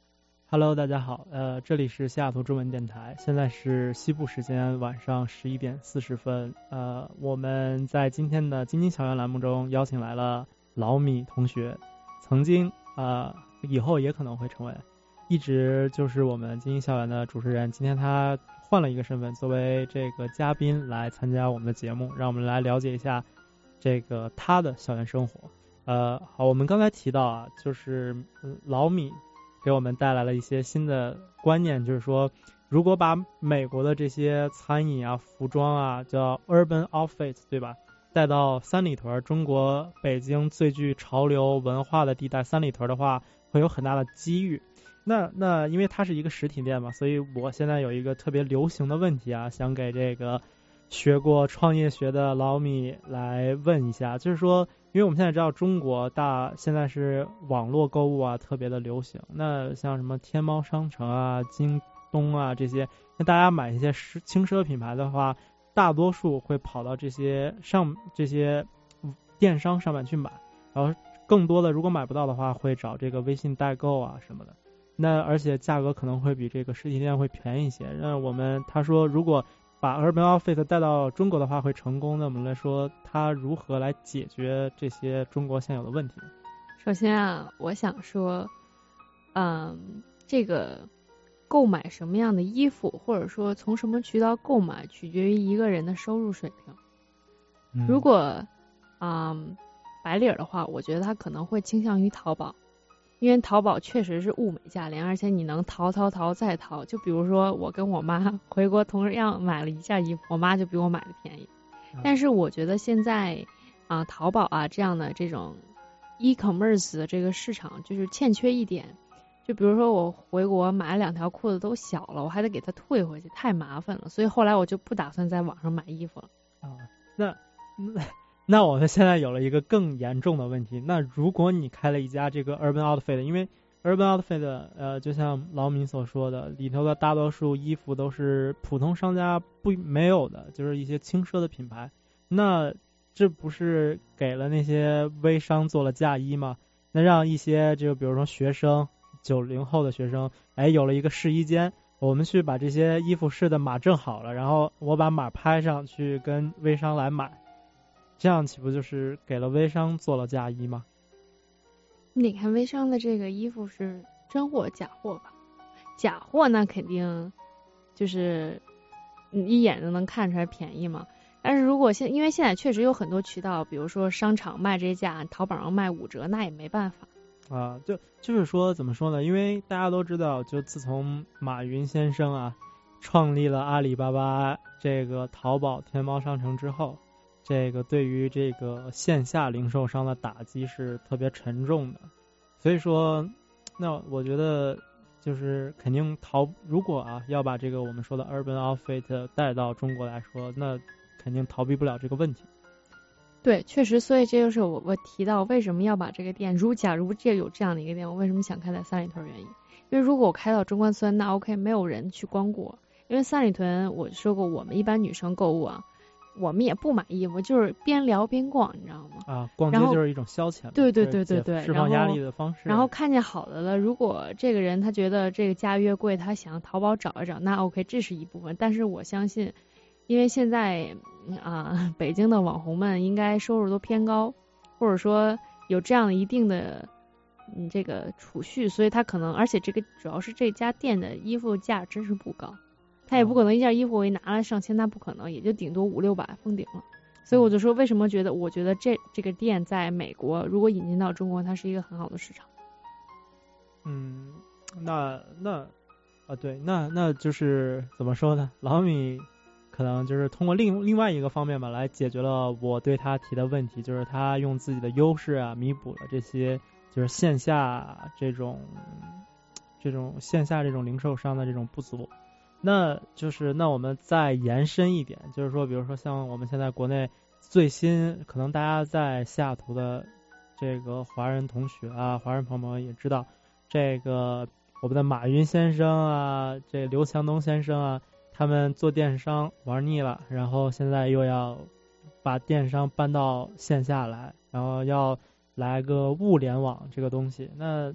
Hello， 大家好，呃，这里是西雅图中文电台，现在是西部时间晚上十一点四十分，呃，我们在今天的晶晶校园栏目中邀请来了老米同学，曾经呃，以后也可能会成为，一直就是我们晶晶校园的主持人，今天他换了一个身份，作为这个嘉宾来参加我们的节目，让我们来了解一下这个他的校园生活。呃，好，我们刚才提到啊，就是老米给我们带来了一些新的观念，就是说如果把美国的这些餐饮啊、服装啊叫 urban outfit 对吧，带到三里屯，中国北京最具潮流文化的地带三里屯的话，会有很大的机遇。那那因为它是一个实体店嘛，所以我现在有一个特别流行的问题啊，想给这个学过创业学的老米来问一下，就是说因为我们现在知道中国大现在是网络购物啊特别的流行，那像什么天猫商城啊、京东啊这些，那大家买一些轻奢品牌的话，大多数会跑到这些上这些电商上面去买，然后更多的如果买不到的话，会找这个微信代购啊什么的。那而且价格可能会比这个实体店会便宜一些。那我们他说如果把 Urban Outfit 带到中国的话会成功，那我们来说他如何来解决这些中国现有的问题？ 首先啊，我想说，嗯，这个购买什么样的衣服，或者说从什么渠道购买，取决于一个人的收入水平。 嗯、 如果嗯白领的话，我觉得他可能会倾向于淘宝。因为淘宝确实是物美价廉，而且你能淘淘淘再淘。就比如说我跟我妈回国同样买了一件衣服，我妈就比我买的便宜。嗯、但是我觉得现在啊、呃，淘宝啊这样的这种 e-commerce 的这个市场就是欠缺一点。就比如说我回国买了两条裤子都小了，我还得给它退回去，太麻烦了。所以后来我就不打算在网上买衣服了。 啊，那那。那我们现在有了一个更严重的问题，那如果你开了一家这个 Urban Outfit， 因为 Urban Outfit 呃就像老米所说的，里头的大多数衣服都是普通商家不没有的，就是一些轻奢的品牌，那这不是给了那些微商做了嫁衣吗？那让一些就比如说学生九零后的学生，哎有了一个试衣间，我们去把这些衣服试的码正好了，然后我把码拍上去跟微商来买，这样岂不就是给了微商做了嫁衣吗？ 你看微商的这个衣服是真货假货吧？假货那肯定就是你一眼就能看出来便宜嘛。但是如果现因为现在确实有很多渠道，比如说商场卖这价，淘宝上卖五折，那也没办法啊。就就是说怎么说呢？因为大家都知道，就自从马云先生啊创立了阿里巴巴这个淘宝天猫商城之后，这个对于这个线下零售商的打击是特别沉重的，所以说，那我觉得就是肯定淘，如果啊要把这个我们说的 Urban Outfit 带到中国来说，那肯定逃避不了这个问题。 对，确实，所以这就是我我提到为什么要把这个店，如假如这有这样的一个店，我为什么想开在三里屯原因，因为如果我开到中关村，那 OK 没有人去光顾，因为三里屯我说过，我们一般女生购物啊。我们也不买衣服，就是边聊边逛，你知道吗？ 啊，逛街就是一种消遣， 对对对对对， 释放压力的方式。 然后看见好的了，如果这个人他觉得这个价越贵，他想淘宝找一找，那 OK， 这是一部分。但是我相信，因为现在啊，北京的网红们应该收入都偏高，或者说有这样一定的嗯这个储蓄，所以他可能，而且这个主要是这家店的衣服价真是不高。他也不可能一件衣服我一拿了上千，那不可能，也就顶多五六百封顶了。所以我就说，为什么觉得我觉得这这个店在美国如果引进到中国，它是一个很好的市场。 嗯，那那啊对，那那就是怎么说呢？老米可能就是通过另另外一个方面吧，来解决了我对他提的问题，就是他用自己的优势啊，弥补了这些就是线下这种这种线下这种零售商的这种不足。那就是那我们再延伸一点，就是说比如说像我们现在国内最新可能大家在西雅图的这个华人同学啊，华人朋友们也知道，这个我们的马云先生啊，这刘强东先生啊，他们做电商玩腻了，然后现在又要把电商搬到线下来，然后要来个物联网这个东西。那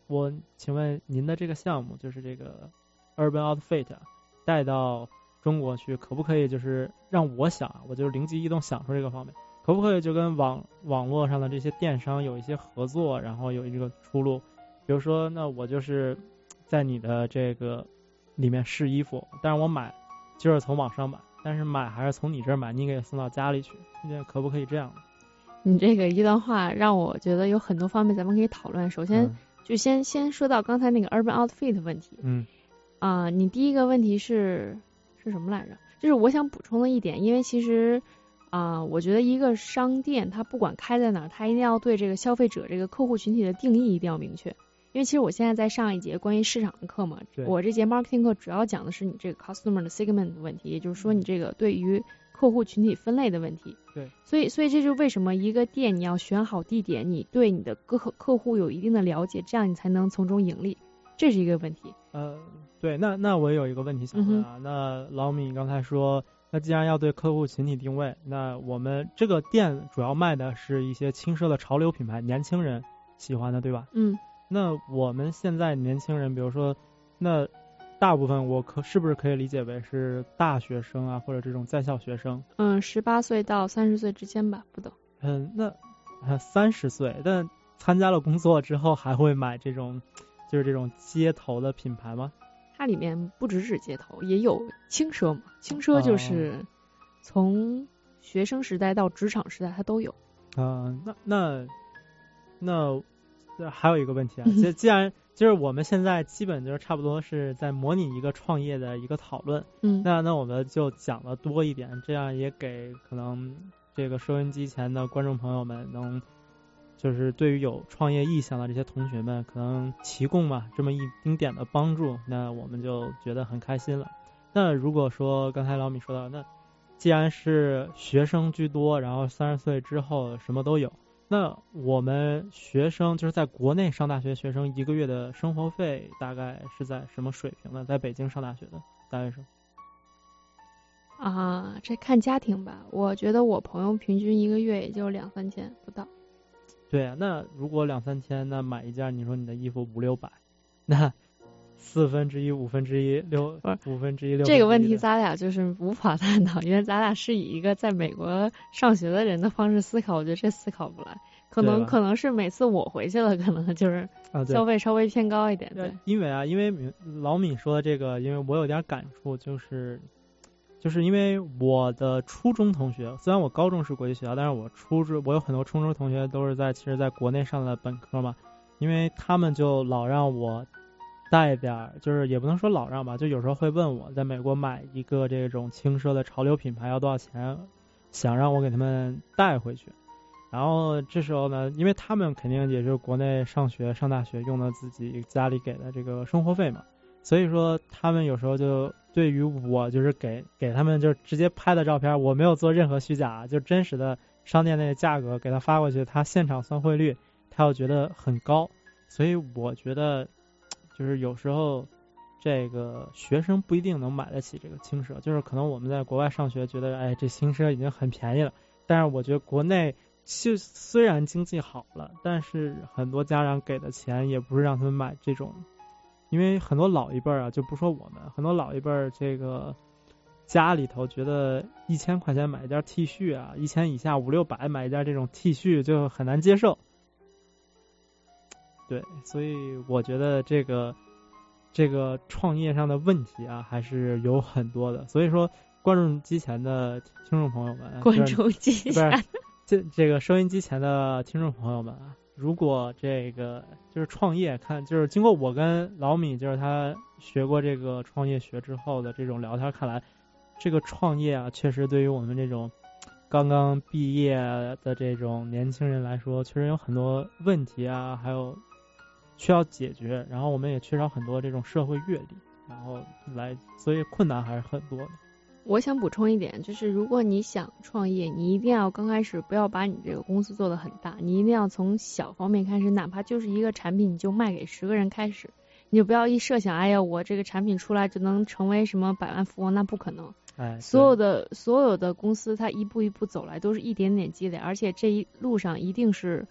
我请问您的这个项目就是这个 Urban Outfit 带到中国去，可不可以就是让我想，我就灵机一动想出这个方面，可不可以就跟网网络上的这些电商有一些合作，然后有一个出路？比如说，那我就是在你的这个里面试衣服，但是我买就是从网上买，但是买还是从你这儿买，你给送到家里去，那可不可以这样？ 你这个一段话让我觉得有很多方面咱们可以讨论。首先、嗯、就先先说到刚才那个 Urban Outfit 问题。 嗯啊、呃，你第一个问题是是什么来着？就是我想补充的一点，因为其实啊、呃，我觉得一个商店它不管开在哪儿，它一定要对这个消费者这个客户群体的定义一定要明确。因为其实我现在在上一节关于市场的课嘛，我这节 marketing 课主要讲的是你这个 customer 的 segment 的问题，也就是说你这个对于客户群体分类的问题。 对， 所以所以这就是为什么一个店你要选好地点，你对你的客客户有一定的了解，这样你才能从中盈利，这是一个问题。 呃，对，那那我有一个问题想问啊，嗯、那老米刚才说，那既然要对客户群体定位，那我们这个店主要卖的是一些轻奢的潮流品牌，年轻人喜欢的，对吧？ 嗯。 那我们现在年轻人，比如说，那大部分我可是不是可以理解为是大学生啊，或者这种在校学生？ 嗯，十八岁到三十岁之间吧，不等。 嗯，那三十岁，但参加了工作之后还会买这种，就是这种街头的品牌吗？ 它里面不只是街头，也有轻奢嘛。轻奢就是从学生时代到职场时代，它都有。 啊、呃，那那那。这还有一个问题啊，既既然就是我们现在基本就是差不多是在模拟一个创业的一个讨论， 嗯， 那那我们就讲的多一点，这样也给可能这个收音机前的观众朋友们能，就是对于有创业意向的这些同学们，可能提供嘛这么一丁点的帮助，那我们就觉得很开心了。那如果说刚才老米说到，那既然是学生居多，然后三十岁之后什么都有。那我们学生就是在国内上大学学生一个月的生活费大概是在什么水平呢？在北京上大学的大学生啊，这看家庭吧。我觉得我朋友平均一个月也就两三千不到。 对啊，那如果两三千，那买一件你说你的衣服五六百，那四分之一、五分之一、六五分之一、六。 这个问题咱俩就是无法探讨，因为咱俩是以一个在美国上学的人的方式思考，我觉得这思考不来。可能可能是每次我回去了，可能就是消费稍微偏高一点。 啊、对, 对， 因为啊，因为老米说的这个，因为我有点感触，就是就是因为我的初中同学，虽然我高中是国际学校，但是我初中我有很多初中同学都是在其实在国内上的本科嘛，因为他们就老让我。带点就是也不能说老让吧，就有时候会问我在美国买一个这种轻奢的潮流品牌要多少钱，想让我给他们带回去。然后这时候呢，因为他们肯定也是国内上学上大学用的自己家里给的这个生活费嘛，所以说他们有时候就对于我就是给给他们就直接拍的照片，我没有做任何虚假，就真实的商店内的价格给他发过去，他现场算汇率，他又觉得很高，所以我觉得。就是有时候这个学生不一定能买得起这个轻奢，就是可能我们在国外上学觉得哎这轻奢已经很便宜了，但是我觉得国内就虽然经济好了，但是很多家长给的钱也不是让他们买这种，因为很多老一辈啊，就不说我们，很多老一辈这个家里头觉得一千块钱买一件 T 恤啊，一千以下五六百买一件这种 T 恤就很难接受。对，所以我觉得这个这个创业上的问题啊，还是有很多的。所以说，观众机前的听众朋友们， 观众机前不是这这个收音机前的听众朋友们啊，如果这个就是创业，看就是经过我跟老米，就是他学过这个创业学之后的这种聊天，看来这个创业啊，确实对于我们这种刚刚毕业的这种年轻人来说，确实有很多问题啊，还有。需要解决，然后我们也缺少很多这种社会阅历，然后来，所以困难还是很多的。 我想补充一点，就是如果你想创业，你一定要刚开始不要把你这个公司做得很大，你一定要从小方面开始，哪怕就是一个产品，你就卖给十个人开始，你就不要一设想，哎呀，我这个产品出来就能成为什么百万富翁，那不可能。 哎， 所有的所有的公司，它一步一步走来，都是一点点积累，而且这一路上一定是。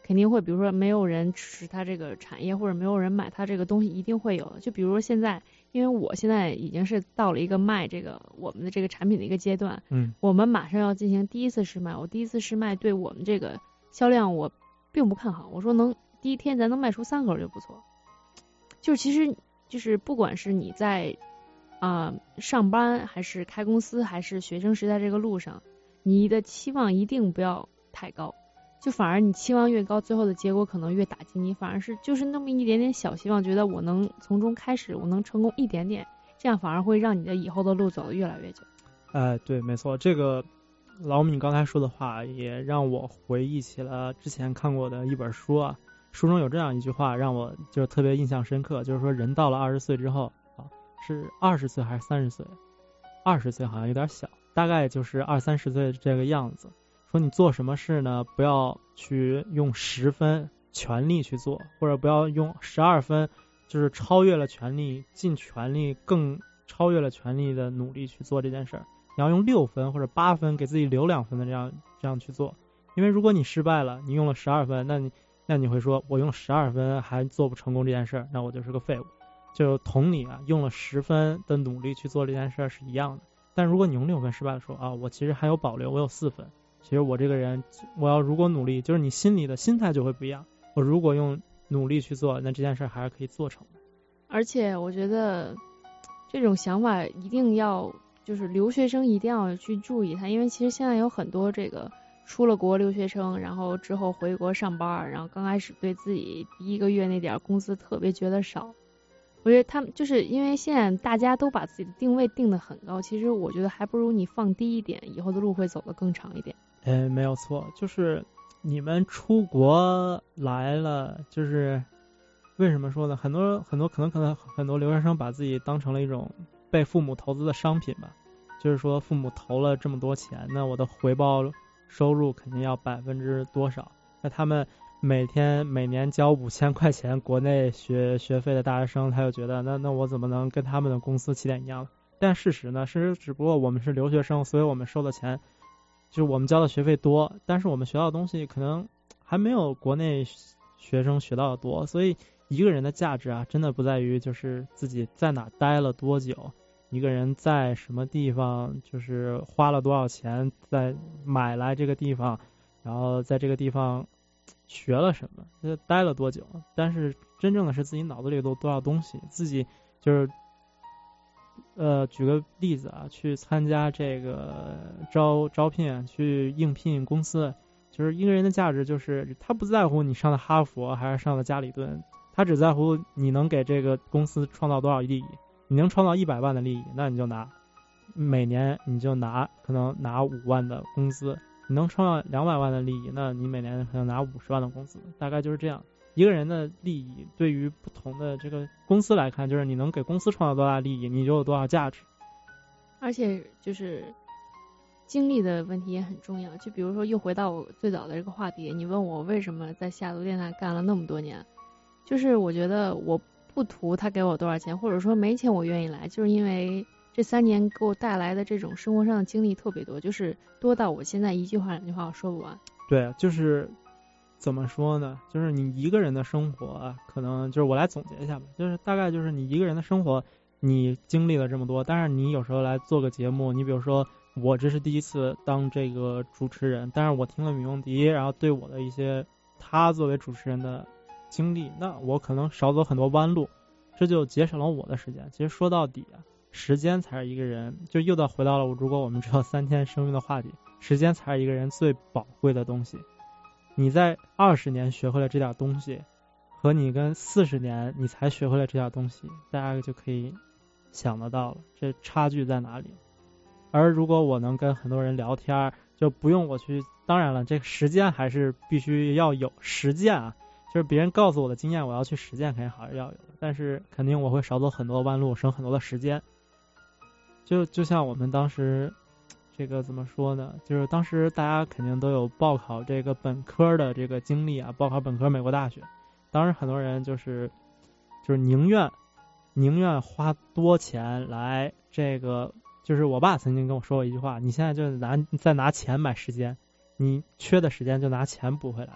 肯定会，比如说没有人支持他这个产业，或者没有人买他这个东西，一定会有的。就比如说现在，因为我现在已经是到了一个卖这个我们的这个产品的一个阶段， 嗯， 我们马上要进行第一次试卖。我第一次试卖对我们这个销量我并不看好，我说能第一天咱能卖出三盒就不错。就是其实就是不管是你在啊、呃、上班还是开公司还是学生时代这个路上，你的期望一定不要太高。就反而你期望越高，最后的结果可能越打击你，反而是就是那么一点点小希望，觉得我能从中开始，我能成功一点点，这样反而会让你的以后的路走得越来越久。 哎，对，没错，这个老米刚才说的话也让我回忆起了之前看过的一本书啊，书中有这样一句话让我就特别印象深刻，就是说人到了二十岁之后啊，是二十岁还是三十岁？二十岁好像有点小，大概就是二三十岁这个样子。说你做什么事呢，不要去用十分全力去做，或者不要用十二分，就是超越了全力，尽全力更超越了全力的努力去做这件事儿。你要用六分或者八分给自己留两分的这样这样去做，因为如果你失败了，你用了十二分，那你那你会说我用十二分还做不成功这件事儿，那我就是个废物。就同理啊，用了十分的努力去做这件事儿是一样的。但如果你用六分失败了，说啊，我其实还有保留，我有四分。其实我这个人，我要如果努力，就是你心里的心态就会不一样。我如果用努力去做，那这件事还是可以做成的。 而且我觉得这种想法一定要，就是留学生一定要去注意它，因为其实现在有很多这个出了国留学生，然后之后回国上班，然后刚开始对自己第一个月那点工资特别觉得少。我觉得他们就是因为现在大家都把自己的定位定得很高，其实我觉得还不如你放低一点，以后的路会走得更长一点。 哎，没有错，就是你们出国来了，就是为什么说呢？很多很多可能可能很多留学生把自己当成了一种被父母投资的商品吧，就是说父母投了这么多钱，那我的回报收入肯定要百分之多少？那他们每天每年交五千块钱国内学学费的大学生，他就觉得那那我怎么能跟他们的公司起点一样？但事实呢，是只不过我们是留学生，所以我们收的钱。就是我们交的学费多，但是我们学到的东西可能还没有国内学生学到的多，所以一个人的价值啊，真的不在于就是自己在哪待了多久，一个人在什么地方就是花了多少钱在买来这个地方，然后在这个地方学了什么，待了多久，但是真正的是自己脑子里有多少东西，自己就是呃，举个例子啊，去参加这个招招聘，去应聘公司，就是一个人的价值就是他不在乎你上的哈佛还是上的加里顿，他只在乎你能给这个公司创造多少利益。你能创造一百万的利益，那你就拿，每年你就拿可能拿五万的工资。你能创造两百万的利益，那你每年可能拿五十万的工资，大概就是这样。一个人的利益对于不同的这个公司来看，就是你能给公司创造多大利益，你就有多少价值。 而且就是精力的问题也很重要，就比如说又回到我最早的这个话题，你问我为什么在西雅图电台干了那么多年，就是我觉得我不图他给我多少钱，或者说没钱我愿意来，就是因为这三年给我带来的这种生活上的经历特别多，就是多到我现在一句话两句话我说不完。 对，就是怎么说呢，就是你一个人的生活可能就是我来总结一下吧，就是大概就是你一个人的生活你经历了这么多，但是你有时候来做个节目，你比如说我这是第一次当这个主持人，但是我听了米梦迪然后对我的一些他作为主持人的经历，那我可能少走很多弯路，这就节省了我的时间。其实说到底啊，时间才是一个人，就又到回到了如果我们知道三天生命的话题，时间才是一个人最宝贵的东西。你在二十年学会了这点东西，和你跟四十年你才学会了这点东西，大家就可以想得到了这差距在哪里。而如果我能跟很多人聊天，就不用我去，当然了，这个时间还是必须要有实践啊，就是别人告诉我的经验，我要去实践肯定还是要有的，但是肯定我会少走很多弯路，省很多的时间。就就像我们当时这个怎么说呢，就是当时大家肯定都有报考这个本科的这个经历啊，报考本科美国大学，当时很多人就是就是宁愿宁愿花多钱来这个，就是我爸曾经跟我说过一句话，你现在就拿再拿钱买时间，你缺的时间就拿钱补回来。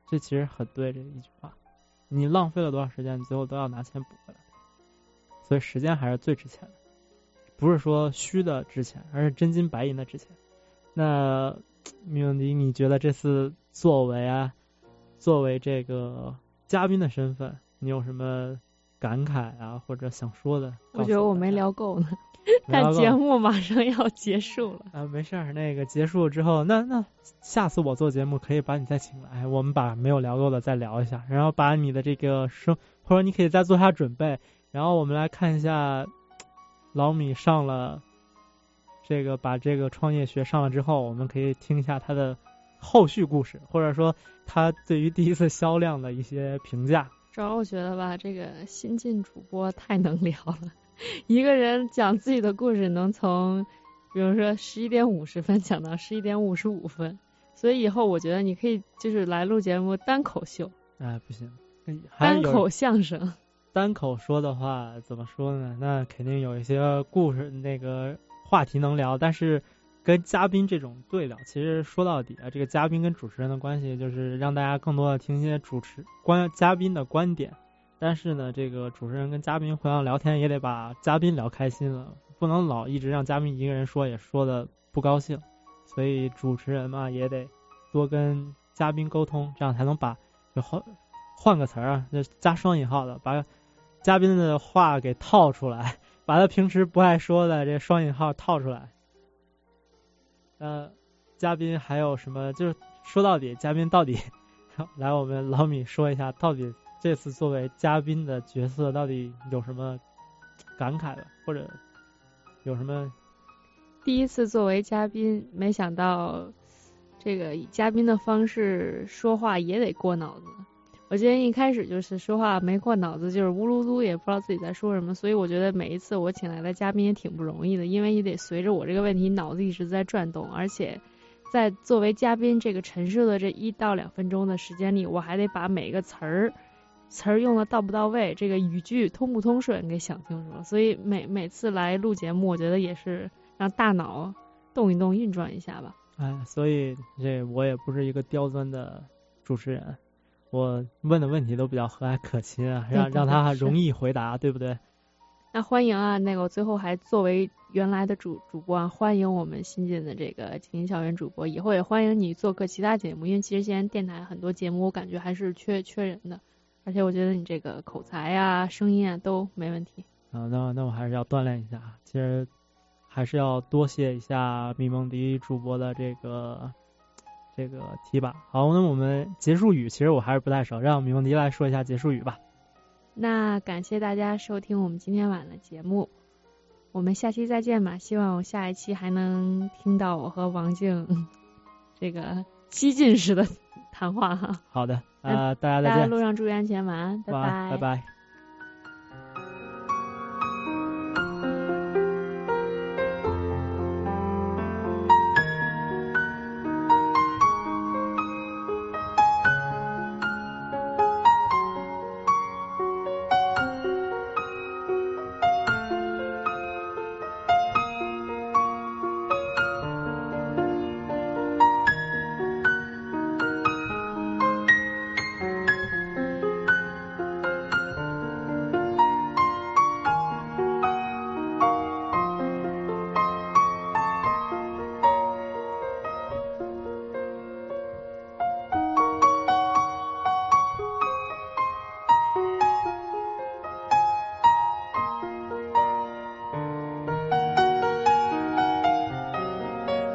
这其实很对，这一句话，你浪费了多少时间，你最后都要拿钱补回来。所以时间还是最值钱的，不是说虚的值钱，而是真金白银的值钱。那米永迪，你觉得这次作为啊，作为这个嘉宾的身份，你有什么感慨啊，或者想说的？ 我觉得我没聊够呢，但节目马上要结束了啊，没事儿，那个结束之后，那那下次我做节目可以把你再请来，我们把没有聊够的再聊一下，然后把你的这个生，或者你可以再做下准备，然后我们来看一下老米上了这个把这个创业学上了之后，我们可以听一下他的后续故事，或者说他对于第一次销量的一些评价。 主要我觉得吧，这个新晋主播太能聊了，一个人讲自己的故事能从比如说十一点五十分讲到十一点五十五分，所以以后我觉得你可以就是来录节目单口秀。 哎，不行， 单口相声。 单口说的话怎么说呢？那肯定有一些故事那个话题能聊，但是跟嘉宾这种对聊，其实说到底啊，这个嘉宾跟主持人的关系就是让大家更多的听一些主持观嘉宾的观点，但是呢，这个主持人跟嘉宾互相聊天也得把嘉宾聊开心了，不能老一直让嘉宾一个人说，也说的不高兴，所以主持人嘛也得多跟嘉宾沟通，这样才能把换换个词儿啊，就加双引号的，把嘉宾的话给套出来，把他平时不爱说的这双引号套出来。呃，嘉宾还有什么？就是说到底，嘉宾到底来我们老米说一下，到底这次作为嘉宾的角色到底有什么感慨吧，或者有什么？ 第一次作为嘉宾，没想到这个以嘉宾的方式说话也得过脑子。我今天一开始就是说话没过脑子，就是呜噜噜，也不知道自己在说什么，所以我觉得每一次我请来的嘉宾也挺不容易的，因为也得随着我这个问题脑子一直在转动，而且在作为嘉宾这个陈述的这一到两分钟的时间里，我还得把每个词儿词儿用的到不到位，这个语句通不通顺给想清楚，所以每每次来录节目，我觉得也是让大脑动一动，运转一下吧。 哎，所以这我也不是一个刁钻的主持人。我问的问题都比较和蔼可亲啊，让让他容易回答，对不对？ 那欢迎啊，那个我最后还作为原来的主主播啊，欢迎我们新进的这个精英校园主播，以后也欢迎你做客其他节目，因为其实现在电台很多节目我感觉还是缺缺人的，而且我觉得你这个口才啊、声音啊都没问题。 啊，那那我还是要锻炼一下，其实还是要多谢一下米梦迪主播的这个。这个题吧。好，那我们结束语其实我还是不太熟，让米梦迪来说一下结束语吧。 那感谢大家收听我们今天晚的节目，我们下期再见吧，希望我下一期还能听到我和王静这个激进式的谈话哈。 好的，呃，大家再见。 大家路上注意安全，晚安，拜拜， 拜拜。